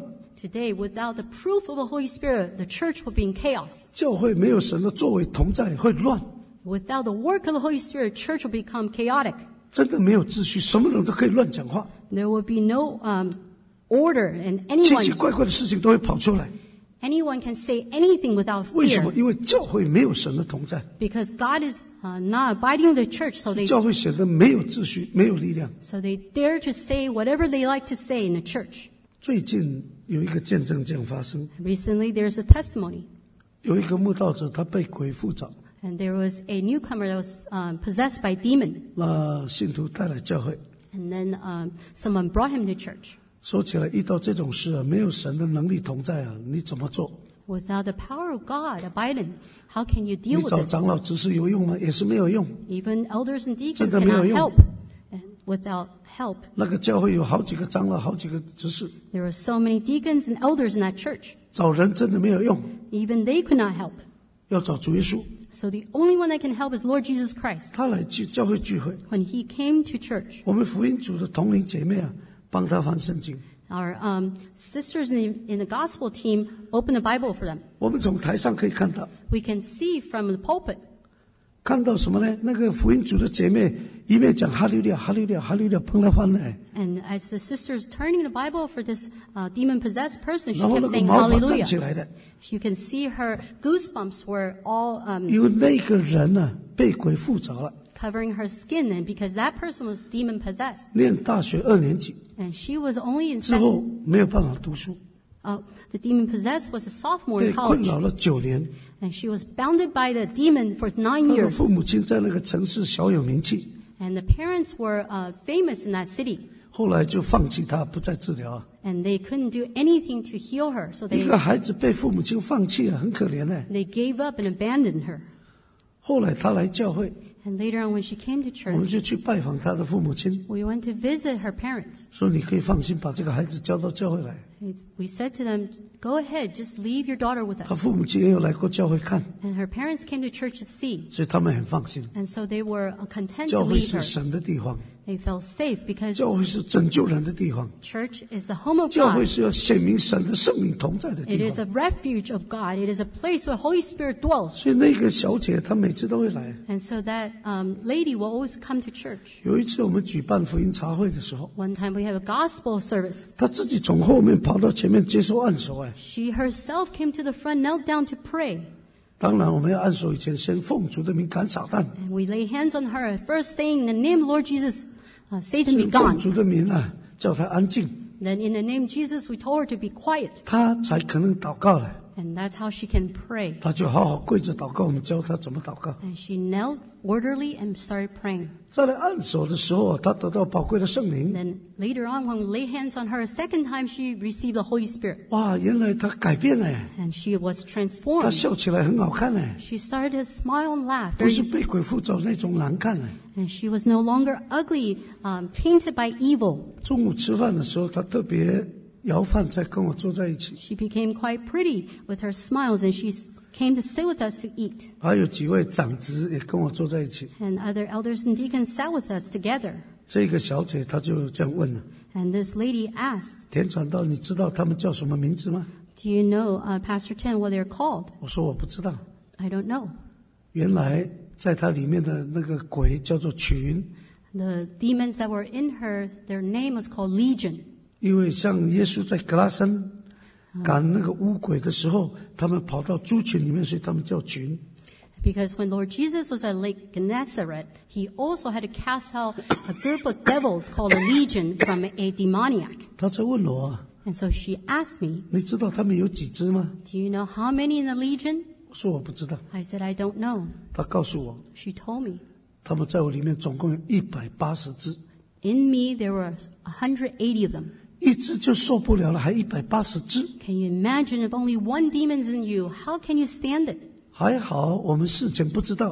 Today, without the proof of the Holy Spirit, the church will be in chaos. 教会没有神的作为同在会乱， Without the work of the Holy Spirit, church will become chaotic. 真的没有秩序，什么人都可以乱讲话， There will be no um, order, and 奇奇 anyone 怪怪的事情都会跑出来。 anyone can say anything without 为什么？ fear. 因为教会没有神的同在， Because God is uh, not abiding in the church, so they 教会显得没有秩序，没有力量。 so they dare to say whatever they like to say in the church. 最近有一个见证这样发生， Recently, there's a testimony, 有一个慕道者他被鬼附着， and there was a newcomer that was um, possessed by a demon, 那信徒带来教会。 and then um, someone brought him to church. 说起来，遇到这种事啊，没有神的能力同在啊，你怎么做？ Without the power of God abiding, how can you 你 deal 找 with 长 this? 老执事有用吗？也是没有用。 Even elders and deacons 真的没有 cannot 用。 help. And without help, 那个教会有好几个长老，好几个执事， there were so many deacons and elders in that church. 找人真的没有用， Even they could not help. 要找主耶稣。 So the only one that can help is Lord Jesus Christ. 他来聚教会聚会， When he came to church, 我们福音组的同龄姐妹啊，帮他翻圣经。 our um, sisters in the, in the gospel team opened the Bible for them. 我们从台上可以看到， We can see from the pulpit. 看到什么呢？那个福音组的姐妹一面讲哈利路亚，哈利路亚，哈利路亚，帮他翻来， And as the sisters turning the Bible for this uh, demon-possessed person, she 然后 kept 那个 saying 毛发站 hallelujah. 起来的， You can see her goosebumps were all um, 因为那个人呢、啊、被鬼附着了， covering her skin, and because that person was demon-possessed. 念大学二年级 And she was only in 之后 second. 没有办法读书， Uh, the demon-possessed was a sophomore 被 in 困 college. 扰了九年。 And she was bounded by the demon for nine 他的 years. 父母亲在那个城市小有名气， And the parents were uh, famous in that city. 后来就放弃他，不再治疗啊。 And they couldn't do anything to heal her. So 一 they, 个孩子被父母亲放弃啊，很可怜呢。 they gave up and abandoned her. 后来他来教会， And later on when she came to 我们 church, 就去拜访他的父母亲， we went to visit her parents. 说你可以放心把这个孩子交到教会来。 It's, we said to them, go ahead, just leave your daughter with 他 us. 父母亲也有来过教会看， And her parents came to church to see. 所以他们很放心。 And so they were uh, content to 教会 leave 是 her. 神的地方， They felt safe because 教会是拯救人的地方， church is the home of 教会 God. 是要显明神的圣灵同在的 It 地 is 方。 a refuge of God. It is a place where Holy Spirit dwells. 所以那个小姐她每次都会来。 And so that um, lady will always come to church. 有一次我们举办福音茶会的时候， One time we have a gospel service. 她自己从后面跑到前面接受按手，哎， She herself came to the front, knelt down to pray. 当然我们要按手以前先奉主的名赶撒旦， And we lay hands on her, first saying, in the name of Lord Jesus, uh, Satan be 是奉 gone. 主的名啊，叫她安静， Then in the name of Jesus, we told her to be quiet. 她才可能祷告了。 And that's how she can pray. 她就好好跪着祷告，我们教她怎么祷告。 And she knelt orderly and started praying. 再来按手的时候啊，她得到宝贵的圣灵， Then later on, when we lay hands on her a second time, she received the Holy Spirit. 哇，原来她改变了， And she was 她 transformed. 笑起来很好看哎， She started to smile and laugh. 不是 Very, 被鬼附着那种难看哎。 and she was no longer ugly, um, tainted by evil. 中午吃饭的时候，她特别摇饭菜跟我坐在一起， She became quite pretty with her smiles, and she s- came to sit with us to eat. 还有几位长子也跟我坐在一起。 And other elders and deacons sat with us together. 这个小姐她就这样问了： And this lady asked, 田传道，你知道他们叫什么名字吗？ do you know, uh, Pastor Chen, what they're called? 我说我不知道。 I don't know. 原来在她里面的那个鬼叫做群， The demons that were in her, their name was called Legion. 因为像耶稣在格拉森赶那个污鬼的时候，他们跑到猪群里面，所以他们叫群。 Because when Lord Jesus was at Lake Gennesaret, he also had to cast out a group of devils called a legion from a demoniac. 他在问我啊， And so she asked me, 你知道他们有几只吗？ do you know how many in the legion? 我说我不知道。 I said, I don't know. 他告诉我， She told me, 他们在我里面总共有一百八十只， in me there were one hundred eighty of them. 一只就受不了了，还一百八十只。 Can you imagine if only one demon's in you? How can you stand it? 还好我们事前不知道，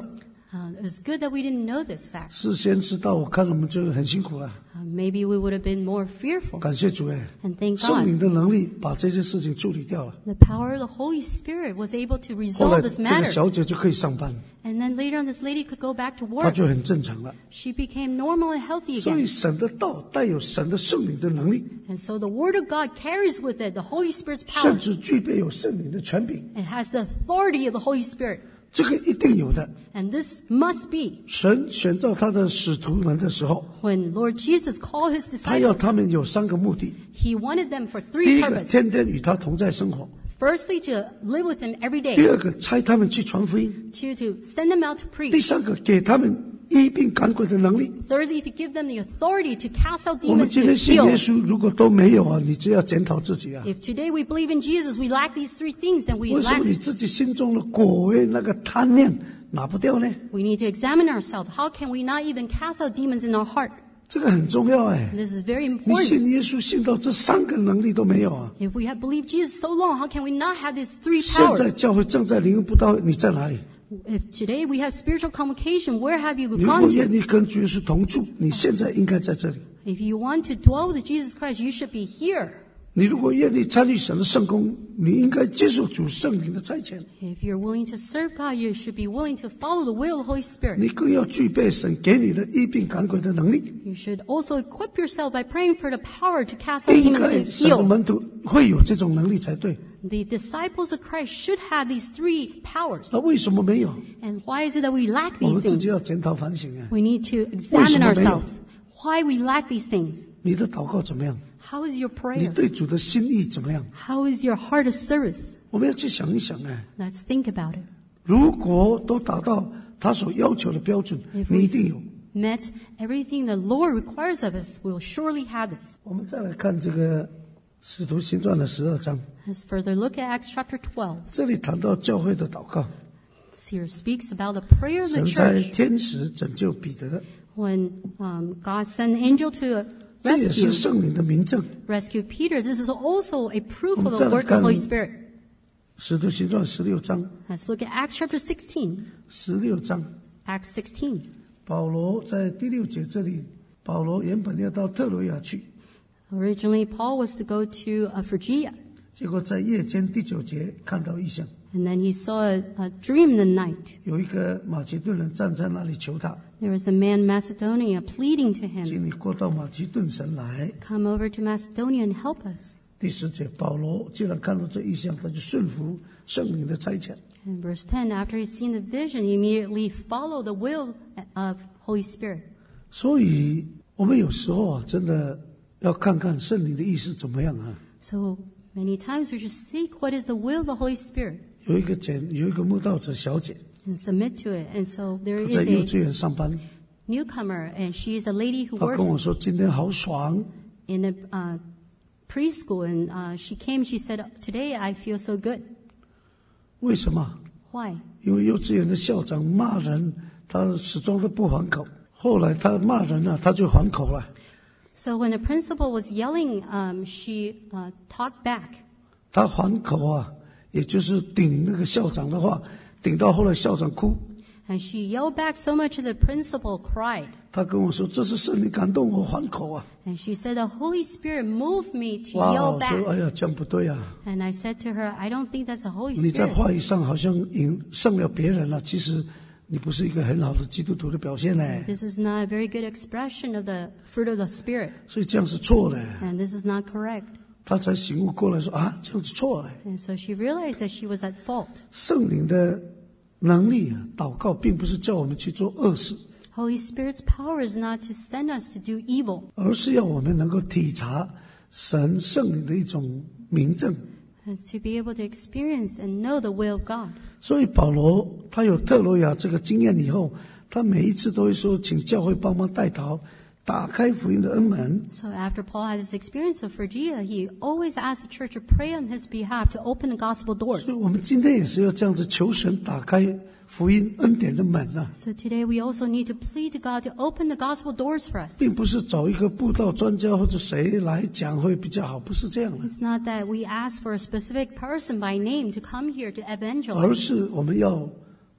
Uh, it was good that we didn't know this fact. 事先知道，我看我们就很辛苦了。 Uh, maybe we would have been more fearful. 感谢主哎， And thank 圣灵 God, 的能力把这些事情处理掉了。 the power of the Holy Spirit was able to 后来 resolve this 这个 matter. 小姐就可以上班， And then later on, this lady could go back to 她 work. 就很正常了。 She became normal and healthy 所以 again. 神的道带有神的圣灵的能力， And so the Word of God carries with it the Holy Spirit's 甚 power. 至具备有圣灵的权柄， It has the authority of the Holy Spirit. 这个一定有的。 And this must be 神选召他的使徒们的时候， when Lord Jesus called his 他要 disciples. 他们有三个目的： He wanted them for 第 three 一个， purposes. 天天与他同在生活； Firstly, to live with him every 第 day. 二个，差他们去传福音； Two, to send them out to 第 preach. 三个，给他们医病赶鬼的能力。 Thirdly, to give them the authority to cast out 我们 demons, 今 to 天信耶 heal. 稣，如果都没有啊，你只要检讨自己啊。 If today we believe in Jesus, we lack these three things, then we 为什么 lack. 你自己心中的果味那个贪念拿不掉呢？ We need to examine ourselves. How can we not even cast out demons in our heart? 这个很重要哎。 This is very 你 important. 信耶稣信到这三个能力都没有啊？ If we have believed Jesus so long, how can we not have these three 现在 powers? 教会正在灵恩布道，你在哪里？ If today we have spiritual convocation, where have you 你如果 gone to? 愿意跟主耶稣同住，你现在应该在这里。 If you want to dwell with Jesus Christ, you should be here. 你如果愿意参与神的圣工，你应该接受主圣灵的差遣。 If you're willing to serve God, you should be willing to follow the will of the Holy Spirit. 你更要具备神给你的医病赶鬼的能力。 You should also equip yourself by praying for the power to cast out 应 demons 该 and 神的 heal. 门徒会有这种能力才对。 The disciples of Christ should have these three powers. 那为什么没有？ And why is it that we lack 我 these 们自己 things? 要检讨反省啊！ We need to examine 为什么没有？ ourselves. Why we lack these things? 你的祷告怎么样？ How is your 你 prayer? 对主的心意怎么样？ How is your heart of service? 我们要去想一想哎， Let's think about it. 如果都达到他所要求的标准， If 你一 we 定有。 met everything the Lord requires of us, we'll surely have this. 我们再来看这个《使徒行传》的十二章， Let's further look at Acts chapter twelve. 这里谈到教会的祷告， Here speaks about the prayer of the 神差 church 天使拯救彼得， when um, God sent an angel to 这也是 rescue 圣灵的明证。 rescue Peter. This is also a proof of 我们 the 再来 work of the 看 Holy Spirit. 《使徒行传》十六章， Let's look at Acts chapter sixteen. 十六章， Acts sixteen. 保罗在第六节这里，保罗原本要到特罗亚去， Originally, Paul was to go to uh, Phrygia, 结果在夜间第九节看到异象， and then he saw a, a dream in the night. 有一个马其顿人站在那里求他， There was a man in Macedonia pleading to 请 him, 你过到马其顿城来。 come over to Macedonia and help us. 第十节，保罗既然看到这异象，他就顺服圣灵的差遣。 In verse ten, after he's seen the vision, he immediately followed the will of Holy Spirit. 所以，我们有时候啊，真的要看看圣灵的意思怎么样啊。 So many times we should seek what is the will of the Holy Spirit 有一个简，有一个慕道者小姐， and submit to it. And so there 她 is 在幼 a 稚园上班， newcomer, and she is a lady who 她跟我 works 说今天好爽， in a uh, preschool. And uh, she came, she said, today I feel so good. 为什么？ Why? 因为幼稚园的校长骂人，她始终都不还口。后来她骂人了、啊，她就还口了。 So when the principal was yelling, um, she uh, talked back. 她还口啊，也就是顶那个校长的话，顶到后来校长哭。 And she yelled back so much that the principal cried. 她跟我说：“这是圣灵感动我还口啊。” And she said, the Holy Spirit moved me to 哇， yell 我说：“ back. 哎呀，这样不对啊！ And I said to her, I don't think that's the Holy 你在 Spirit. 话语上好像赢胜了别人了，其实你不是一个很好的基督徒的表现呢。 This is not a very good expression of the fruit of the Spirit. 所以这样是错的。” And this is not correct. 他才醒悟过来说：“啊，这样子错了。 And so she realized that she was at fault. 圣灵的能力啊，祷告并不是叫我们去做恶事， Holy Spirit's power is not to send us to do evil, 而是要我们能够体察神圣灵的一种明证。 it's to be able to experience and know the will of God. 所以保罗他有特罗亚这个经验以后，他每一次都会说，请教会帮忙代祷，打开福音的恩门。 So after Paul had this experience of Phrygia, he always asked the church to pray on his behalf to open the gospel doors. 所以我们今天也是要这样子求神打开福音恩典的门啊， So today we also need to plead to God to open the gospel doors for us. 并不是找一个布道专家或者谁来讲会比较好，不是这样的， It's not that we ask for a specific person by name to come here to 而 evangelize, 是我们要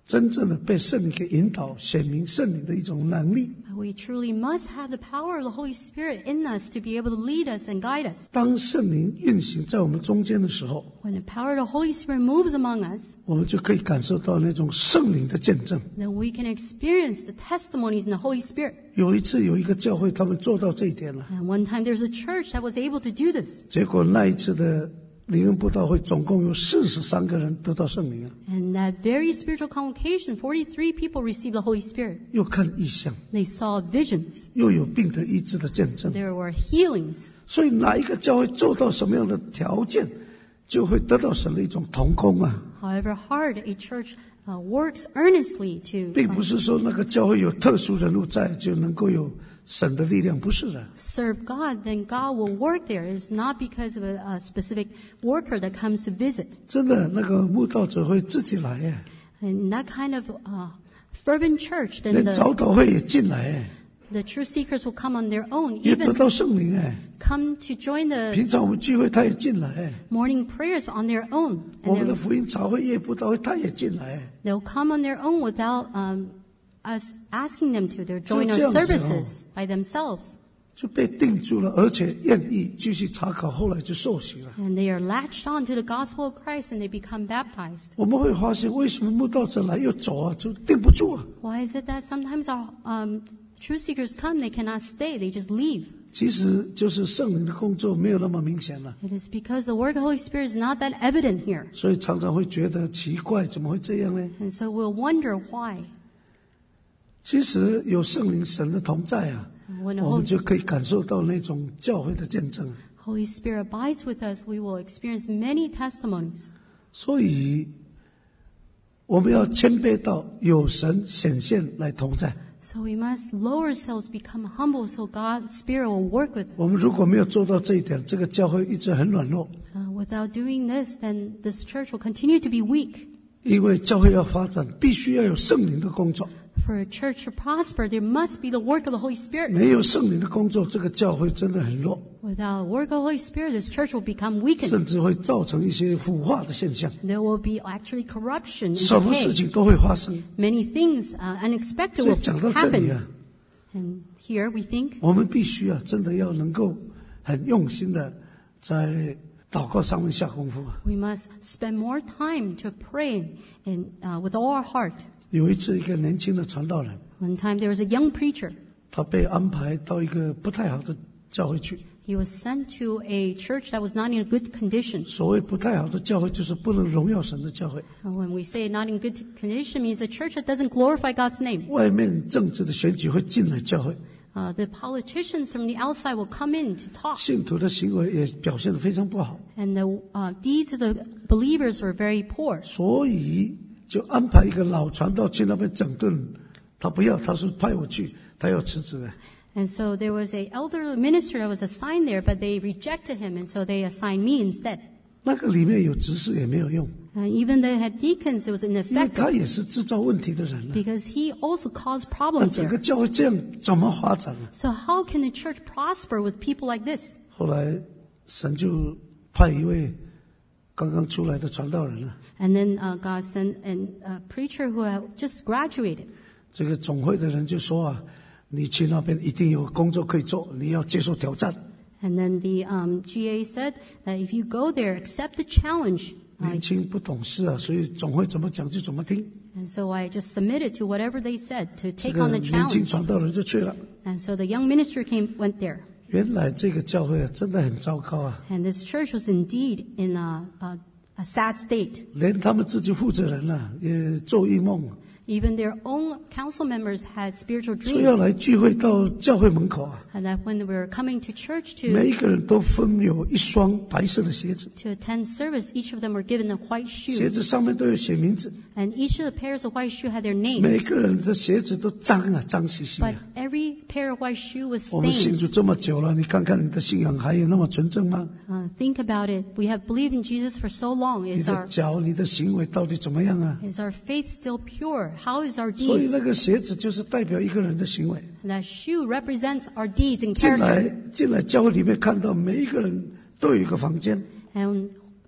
真正的被圣灵给引导，显明圣灵的一种能力。 We truly must have the power of the Holy Spirit in us to be able to lead us and guide us. 当圣灵运行在我们中间的时候， When the power of the Holy Spirit moves among us, 我们就可以感受到那种圣灵的见证。 then we can experience the testimonies in the Holy Spirit. 有一次有一个教会，他们做到这一点了， And one time there's a church that was able to do this. 结果那一次的灵恩布道会，总共有四十三个人得到圣灵啊， And that very spiritual convocation, forty-three people received the Holy Spirit. 又看异象， They saw visions. 又有病得医治的见证。 There were healings. 所以哪一个教会做到什么样的条件，就会得到神的一种同工啊， However hard a church uh, works earnestly to 并 uh, 不是说那个教会有特殊人物在就能够有神的力量，不是的。 serve God, then God will work there. It's not because of a, a specific worker that comes to visit. 真的，那个慕道者会自己来哎， And in that kind of uh, fervent church, then 连 the, 早祷会也进来哎， the true seekers will come on their own, 也得 even 到圣灵哎。 come to join the 平常我们聚会他也进来哎， morning prayers on their own. 我们 And 的 they'll, 福音茶会、夜布道会他也进来哎。 they'll come on their own without um, us asking them to. They'll join our 就这样子哦。 services by themselves. 就被定住了，而且愿意继续查考，后来就受洗了。 And they are latched on to the gospel of Christ and they become baptized. 我们会发现，为什么慕道者来又走啊，就定不住啊？ Why is it that sometimes our um, true seekers come, they cannot stay, they just leave? 其实就是圣灵的工作没有那么明显了， It is because the work of the Holy Spirit is not that evident here. 所以常常会觉得奇怪，怎么会这样呢？ And so we'll wonder why. 其实有圣灵神的同在啊， When the 我们 Holy, 就可以感受到那种教会的见证。 Holy Spirit abides with us, we will experience many testimonies. 所以我们要谦卑到有神显现来同在。 So we must lower ourselves, become humble, so God's Spirit will work with us. 我们如果没有做到这一点，这个教会一直很软弱， Uh, without doing this, then this church will continue to be weak. 因为教会要发展，必须要有圣灵的工作。 For a church to prosper, there must be the work of the Holy Spirit. 没有圣灵的工作，这个教会真的很弱， Without the work of the Holy Spirit, this church will become weakened. 甚至会造成一些腐化的现象， There will be actually corruption 什 and 么事 decay. 情都会发生。 Many things uh, unexpected 所以 will 讲到这里 happen. 啊， And here we think 我们必须啊，真的要能够很用心的在祷告上面下功夫啊。 we must spend more time to pray and, uh, with all our heart. 有一次，一个年轻的传道人， One time there was a young preacher. 他被安排到一个不太好的教会去。 He was sent to a church that was not in a good condition. 所谓不太好的教会，就是不能荣耀神的教会。 And when we say not in good condition, means a church that doesn't glorify God's name. 外面政治的选举会进来教会， Uh, the politicians from the outside will come in to talk. 信徒的行为也表现得非常不好， And the uh, deeds of the believers were very poor. 所以就安排一个老传道去那边整顿。他不要，他说派我去，他要辞职的。 And so there was an elder minister that was assigned there, but they rejected him, and so they assigned me instead. 那个里面有执事也没有用， And even they had deacons, it was 因为 ineffective 他也是制造问题的人了。 because he also caused 那 problems 整个 there. 教会这样怎么发展呢？ So how can the church prosper with people like this? 后来神就派一位刚刚出来的传道人了。 And then uh, God sent an, a preacher who had just graduated. 这个总会的人就说啊，你去那边一定有工作可以做，你要接受挑战。 And then the um, G A said that if you go there, accept the challenge. 年轻不懂事啊，所以总会怎么讲就怎么听。 And so I just submitted to whatever they said to 这 take 个 on the 年轻 challenge. 传道人就去了。 And so the young minister came, went there. 原来这个教会啊，真的很糟糕啊， And this church was indeed in a, a, a sad state. 连他们自己负责人啊也做异梦， Even their own council members had spiritual 所以要 dreams. 来聚会到教会门口啊， And that when we were coming to church 每 to, 一个人都分有一双白色的鞋子， to attend service, each of them were given a white 鞋 shoe. 子上面都有写名字， And each of the pairs of white shoe had their 每 names. 个人的鞋子都脏啊，脏兮兮 But 啊。 every pair of white shoe was 我们信 stained. 主这么久了，你看看你的信仰还有那么纯正吗？ Uh, think about it. We have believed in Jesus for so long. 你 Is 的 our, 脚、你的行为到底怎么样啊？ is our faith still pure? How is our 所以 deeds? 那个鞋子就是代表一个人的行为。 And that shoe represents our deeds and 进来 character. 进来教会里面看到每一个人都有一个房间， And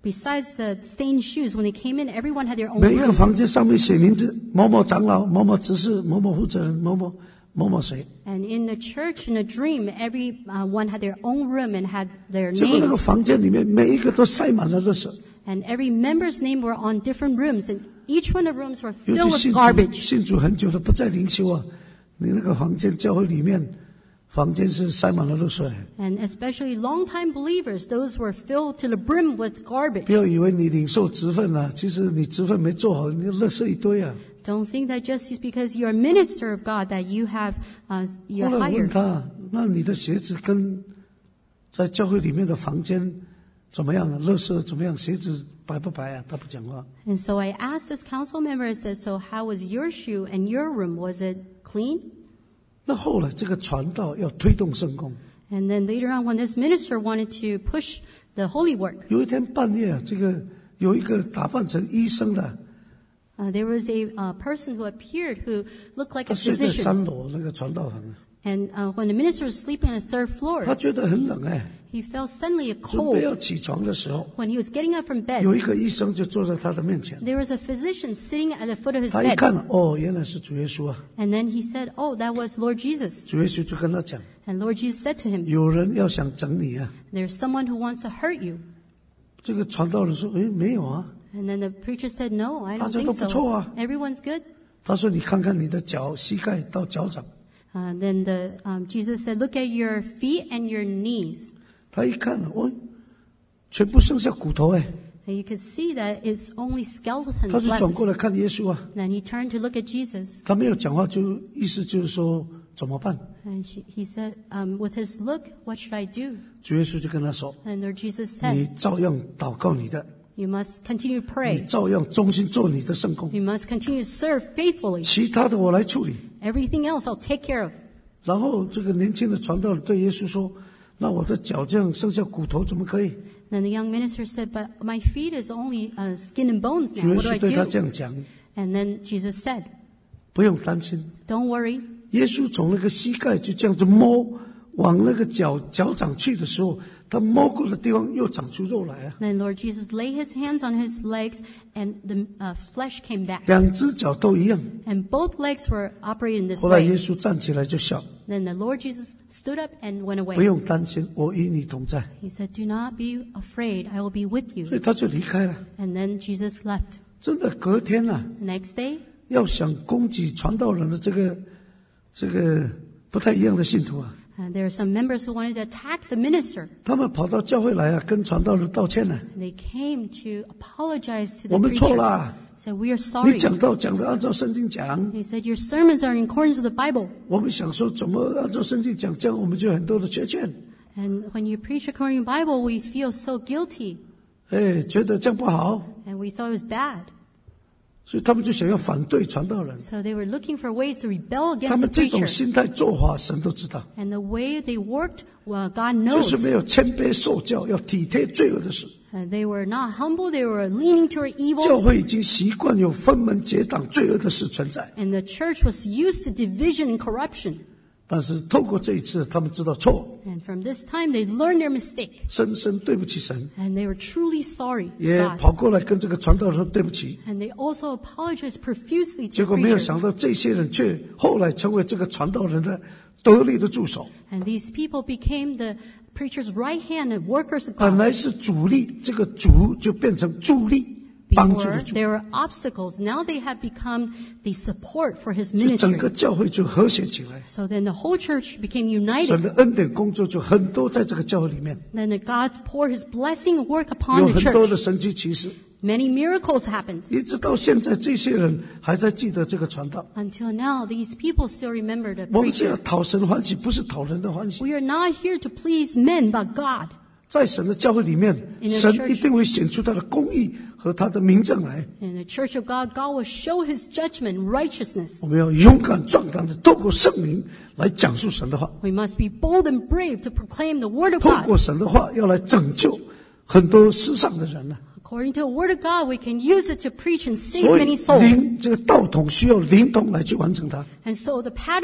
Besides the stained shoes, when they came in, everyone had their own 每一个房 rooms. 间上面写名字，某某长老、某某执事、某某负责人、某某某某谁。 And in the church, in a dream, every uh, one had their own room and had their 结果那个 names. 房间里面每一个都塞满了垃圾， And every member's name were on different rooms, and each one of the rooms were 尤 filled 其 with 信主 garbage. 信主很久的不在灵修啊，你那个房间教会里面，房间是塞满了垃圾。 And especially longtime believers, those were filled to the brim with 不 garbage. 要以为你领受职分了、啊，其实你职分没做好，你垃圾一堆啊。 Don't think that just because you're a minister of God that you have, uh, 后 you're 来我问 hired. 他，那你的鞋子跟在教会里面的房间怎么样啊？垃圾怎么样？鞋子白不白啊？他不讲话。 And so I asked this council member, I said, so how was your shoe and your room? Was it clean? 那后来这个传道要推动圣工， And then later on, when this minister wanted to push the holy work, 有一天半夜啊，这个有一个打扮成医生的， uh, there was a uh, person who appeared who looked like 他 a 睡在 physician. 三楼那个传道房啊， And uh, when the minister was sleeping on the third 他 floor, 觉得很冷哎， he felt suddenly a 准备要 cold. 起床的时候， When he was getting up from bed, 有一个医生就坐在他的面前， there was a physician sitting at the foot of his 他一 bed. 看，哦，原来是主耶稣啊， And then he said, oh, that was Lord Jesus. 主耶稣就跟他讲， And Lord Jesus said to him, 有人要想整你啊。 there's someone who wants to hurt you. 这个传道人说，诶，没有啊。 And then the preacher said, no, I don't 大家 think 都不错啊。 so. Everyone's good. 他说，你看看你的脚，膝盖到脚掌。 Uh, then the, um, Jesus said, look at your feet and your knees. 他一看，哦，全部剩下骨头哎。 And you could see that it's only skeletons 他就转 left. 过来看耶稣啊， Then he turned to look at Jesus. 他没有讲话，就意思就是说怎么办？ And she, he said, um, with his look, what should I do? 主耶稣就跟他说， And Lord Jesus 你 said, 照样祷告你的， you must continue to 你 pray. 照样忠心做你的圣工， You must continue to serve faithfully. 其他的我来处理。 Everything else I'll take care of. 然后这个年轻的传道人对耶稣说，那我的脚这样剩下骨头怎么可以？ Then the young minister said, but my feet is only uh, skin and bones 主 now. 耶 What do I 稣对他 do? 这样讲， And then Jesus said, 不用担心。 don't worry. 耶稣从那个膝盖就这样子摸往那个脚脚掌去的时候，他摸过的地方又长出肉来啊， Then Lord Jesus laid his hands on his legs and the uh, flesh came back. 两只脚都一样。 And both legs were operating this 后来耶 way. 稣站起来就笑， Then the Lord Jesus stood up and went 不 away. 用担心，我与你同在。 He said, do not be afraid. I will be with 所 you. 以他就离开了。 And then Jesus left. 真的，隔天啊， The next day, 要想攻击传道人的这个这个不太一样的信徒啊， uh, there were some members who wanted to attack the minister. 他们跑到教会来啊，跟传道人道歉呢、 And they came to apologize to 我 the 们错 preacher. 啦， Said, we are 你 sorry. 讲道讲的按照圣经讲， He said, your sermons are in accordance with the Bible. 我们想说怎么按照圣经讲，这样我们就有很多的缺陷， And when you preach according to the Bible, we feel so guilty. 哎，觉得这样不好， And we thought it was bad. 所以他们就想要反对传道人。 So they were looking for ways to rebel 他 against the 们这种 preacher. 心态做法，神都知道， And the way they worked, well, God 就 knows. 是没有谦卑受教，要体贴罪恶的事。 Uh, they were not humble. They were leaning toward 教 evil. 会已经习惯有分门结党罪恶的事存在， And the church was used to division and corruption. 但是透过这一次，他们知道错， And from this time, they learned their mistake. 深深对不起神， And they were truly sorry 也 to God. 跑过来跟这个传道人说对不起。 And they also apologized profusely 结 to 果 the 没有 preacher. 想到，这些人却后来成为这个传道人的得力的助手。 And these people became the preacher's right hand and workers of 本 God. 来是主力，这个主就变成助力，帮助 Before, 的助， there were obstacles. Now they have become the support for his 所以整 ministry. 个教会就和谐起来。 So then the whole church became 神 united. 的恩典工作就很多，在这个教会里面 Then God poured his blessing and work 有 upon the 很多 church. 的神迹奇事， Many miracles happened. 一直到现在，这些人还在记得这个传道。 Until now, these people still remember the 我们是要 preacher. 讨神欢喜，不是讨人的欢喜。 We are not here to please men, but God. 在神的教会里面， In the 神 church- 一定会显出他的公义和他的明证来。 In the church of God, God will show his judgment, righteousness. 我们要勇敢壮胆的，透过圣灵来讲述神的话， We must be bold and brave to proclaim the word of 透 God. 过神的话要来拯救很多世上的人呢。 According to the word of God, we can use it to preach and save 所以 many souls. 灵这个道统需要灵通来去完成它。 And so the patterns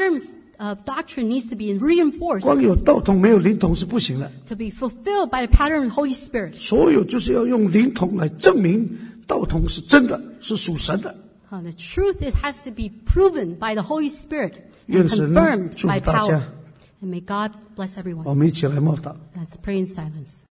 uh, doctrine needs to be reinforced 光有道统没有灵统是不行的。 to be fulfilled by the pattern of the Holy Spirit. 所有就是要用灵统来证明道统是真的，是属神的。 Uh, the truth it has to be proven by the Holy Spirit 愿 and 神 confirmed 祝福 by 大家。 power. And may God bless everyone. 我们一起来默祷。 Let's pray in silence.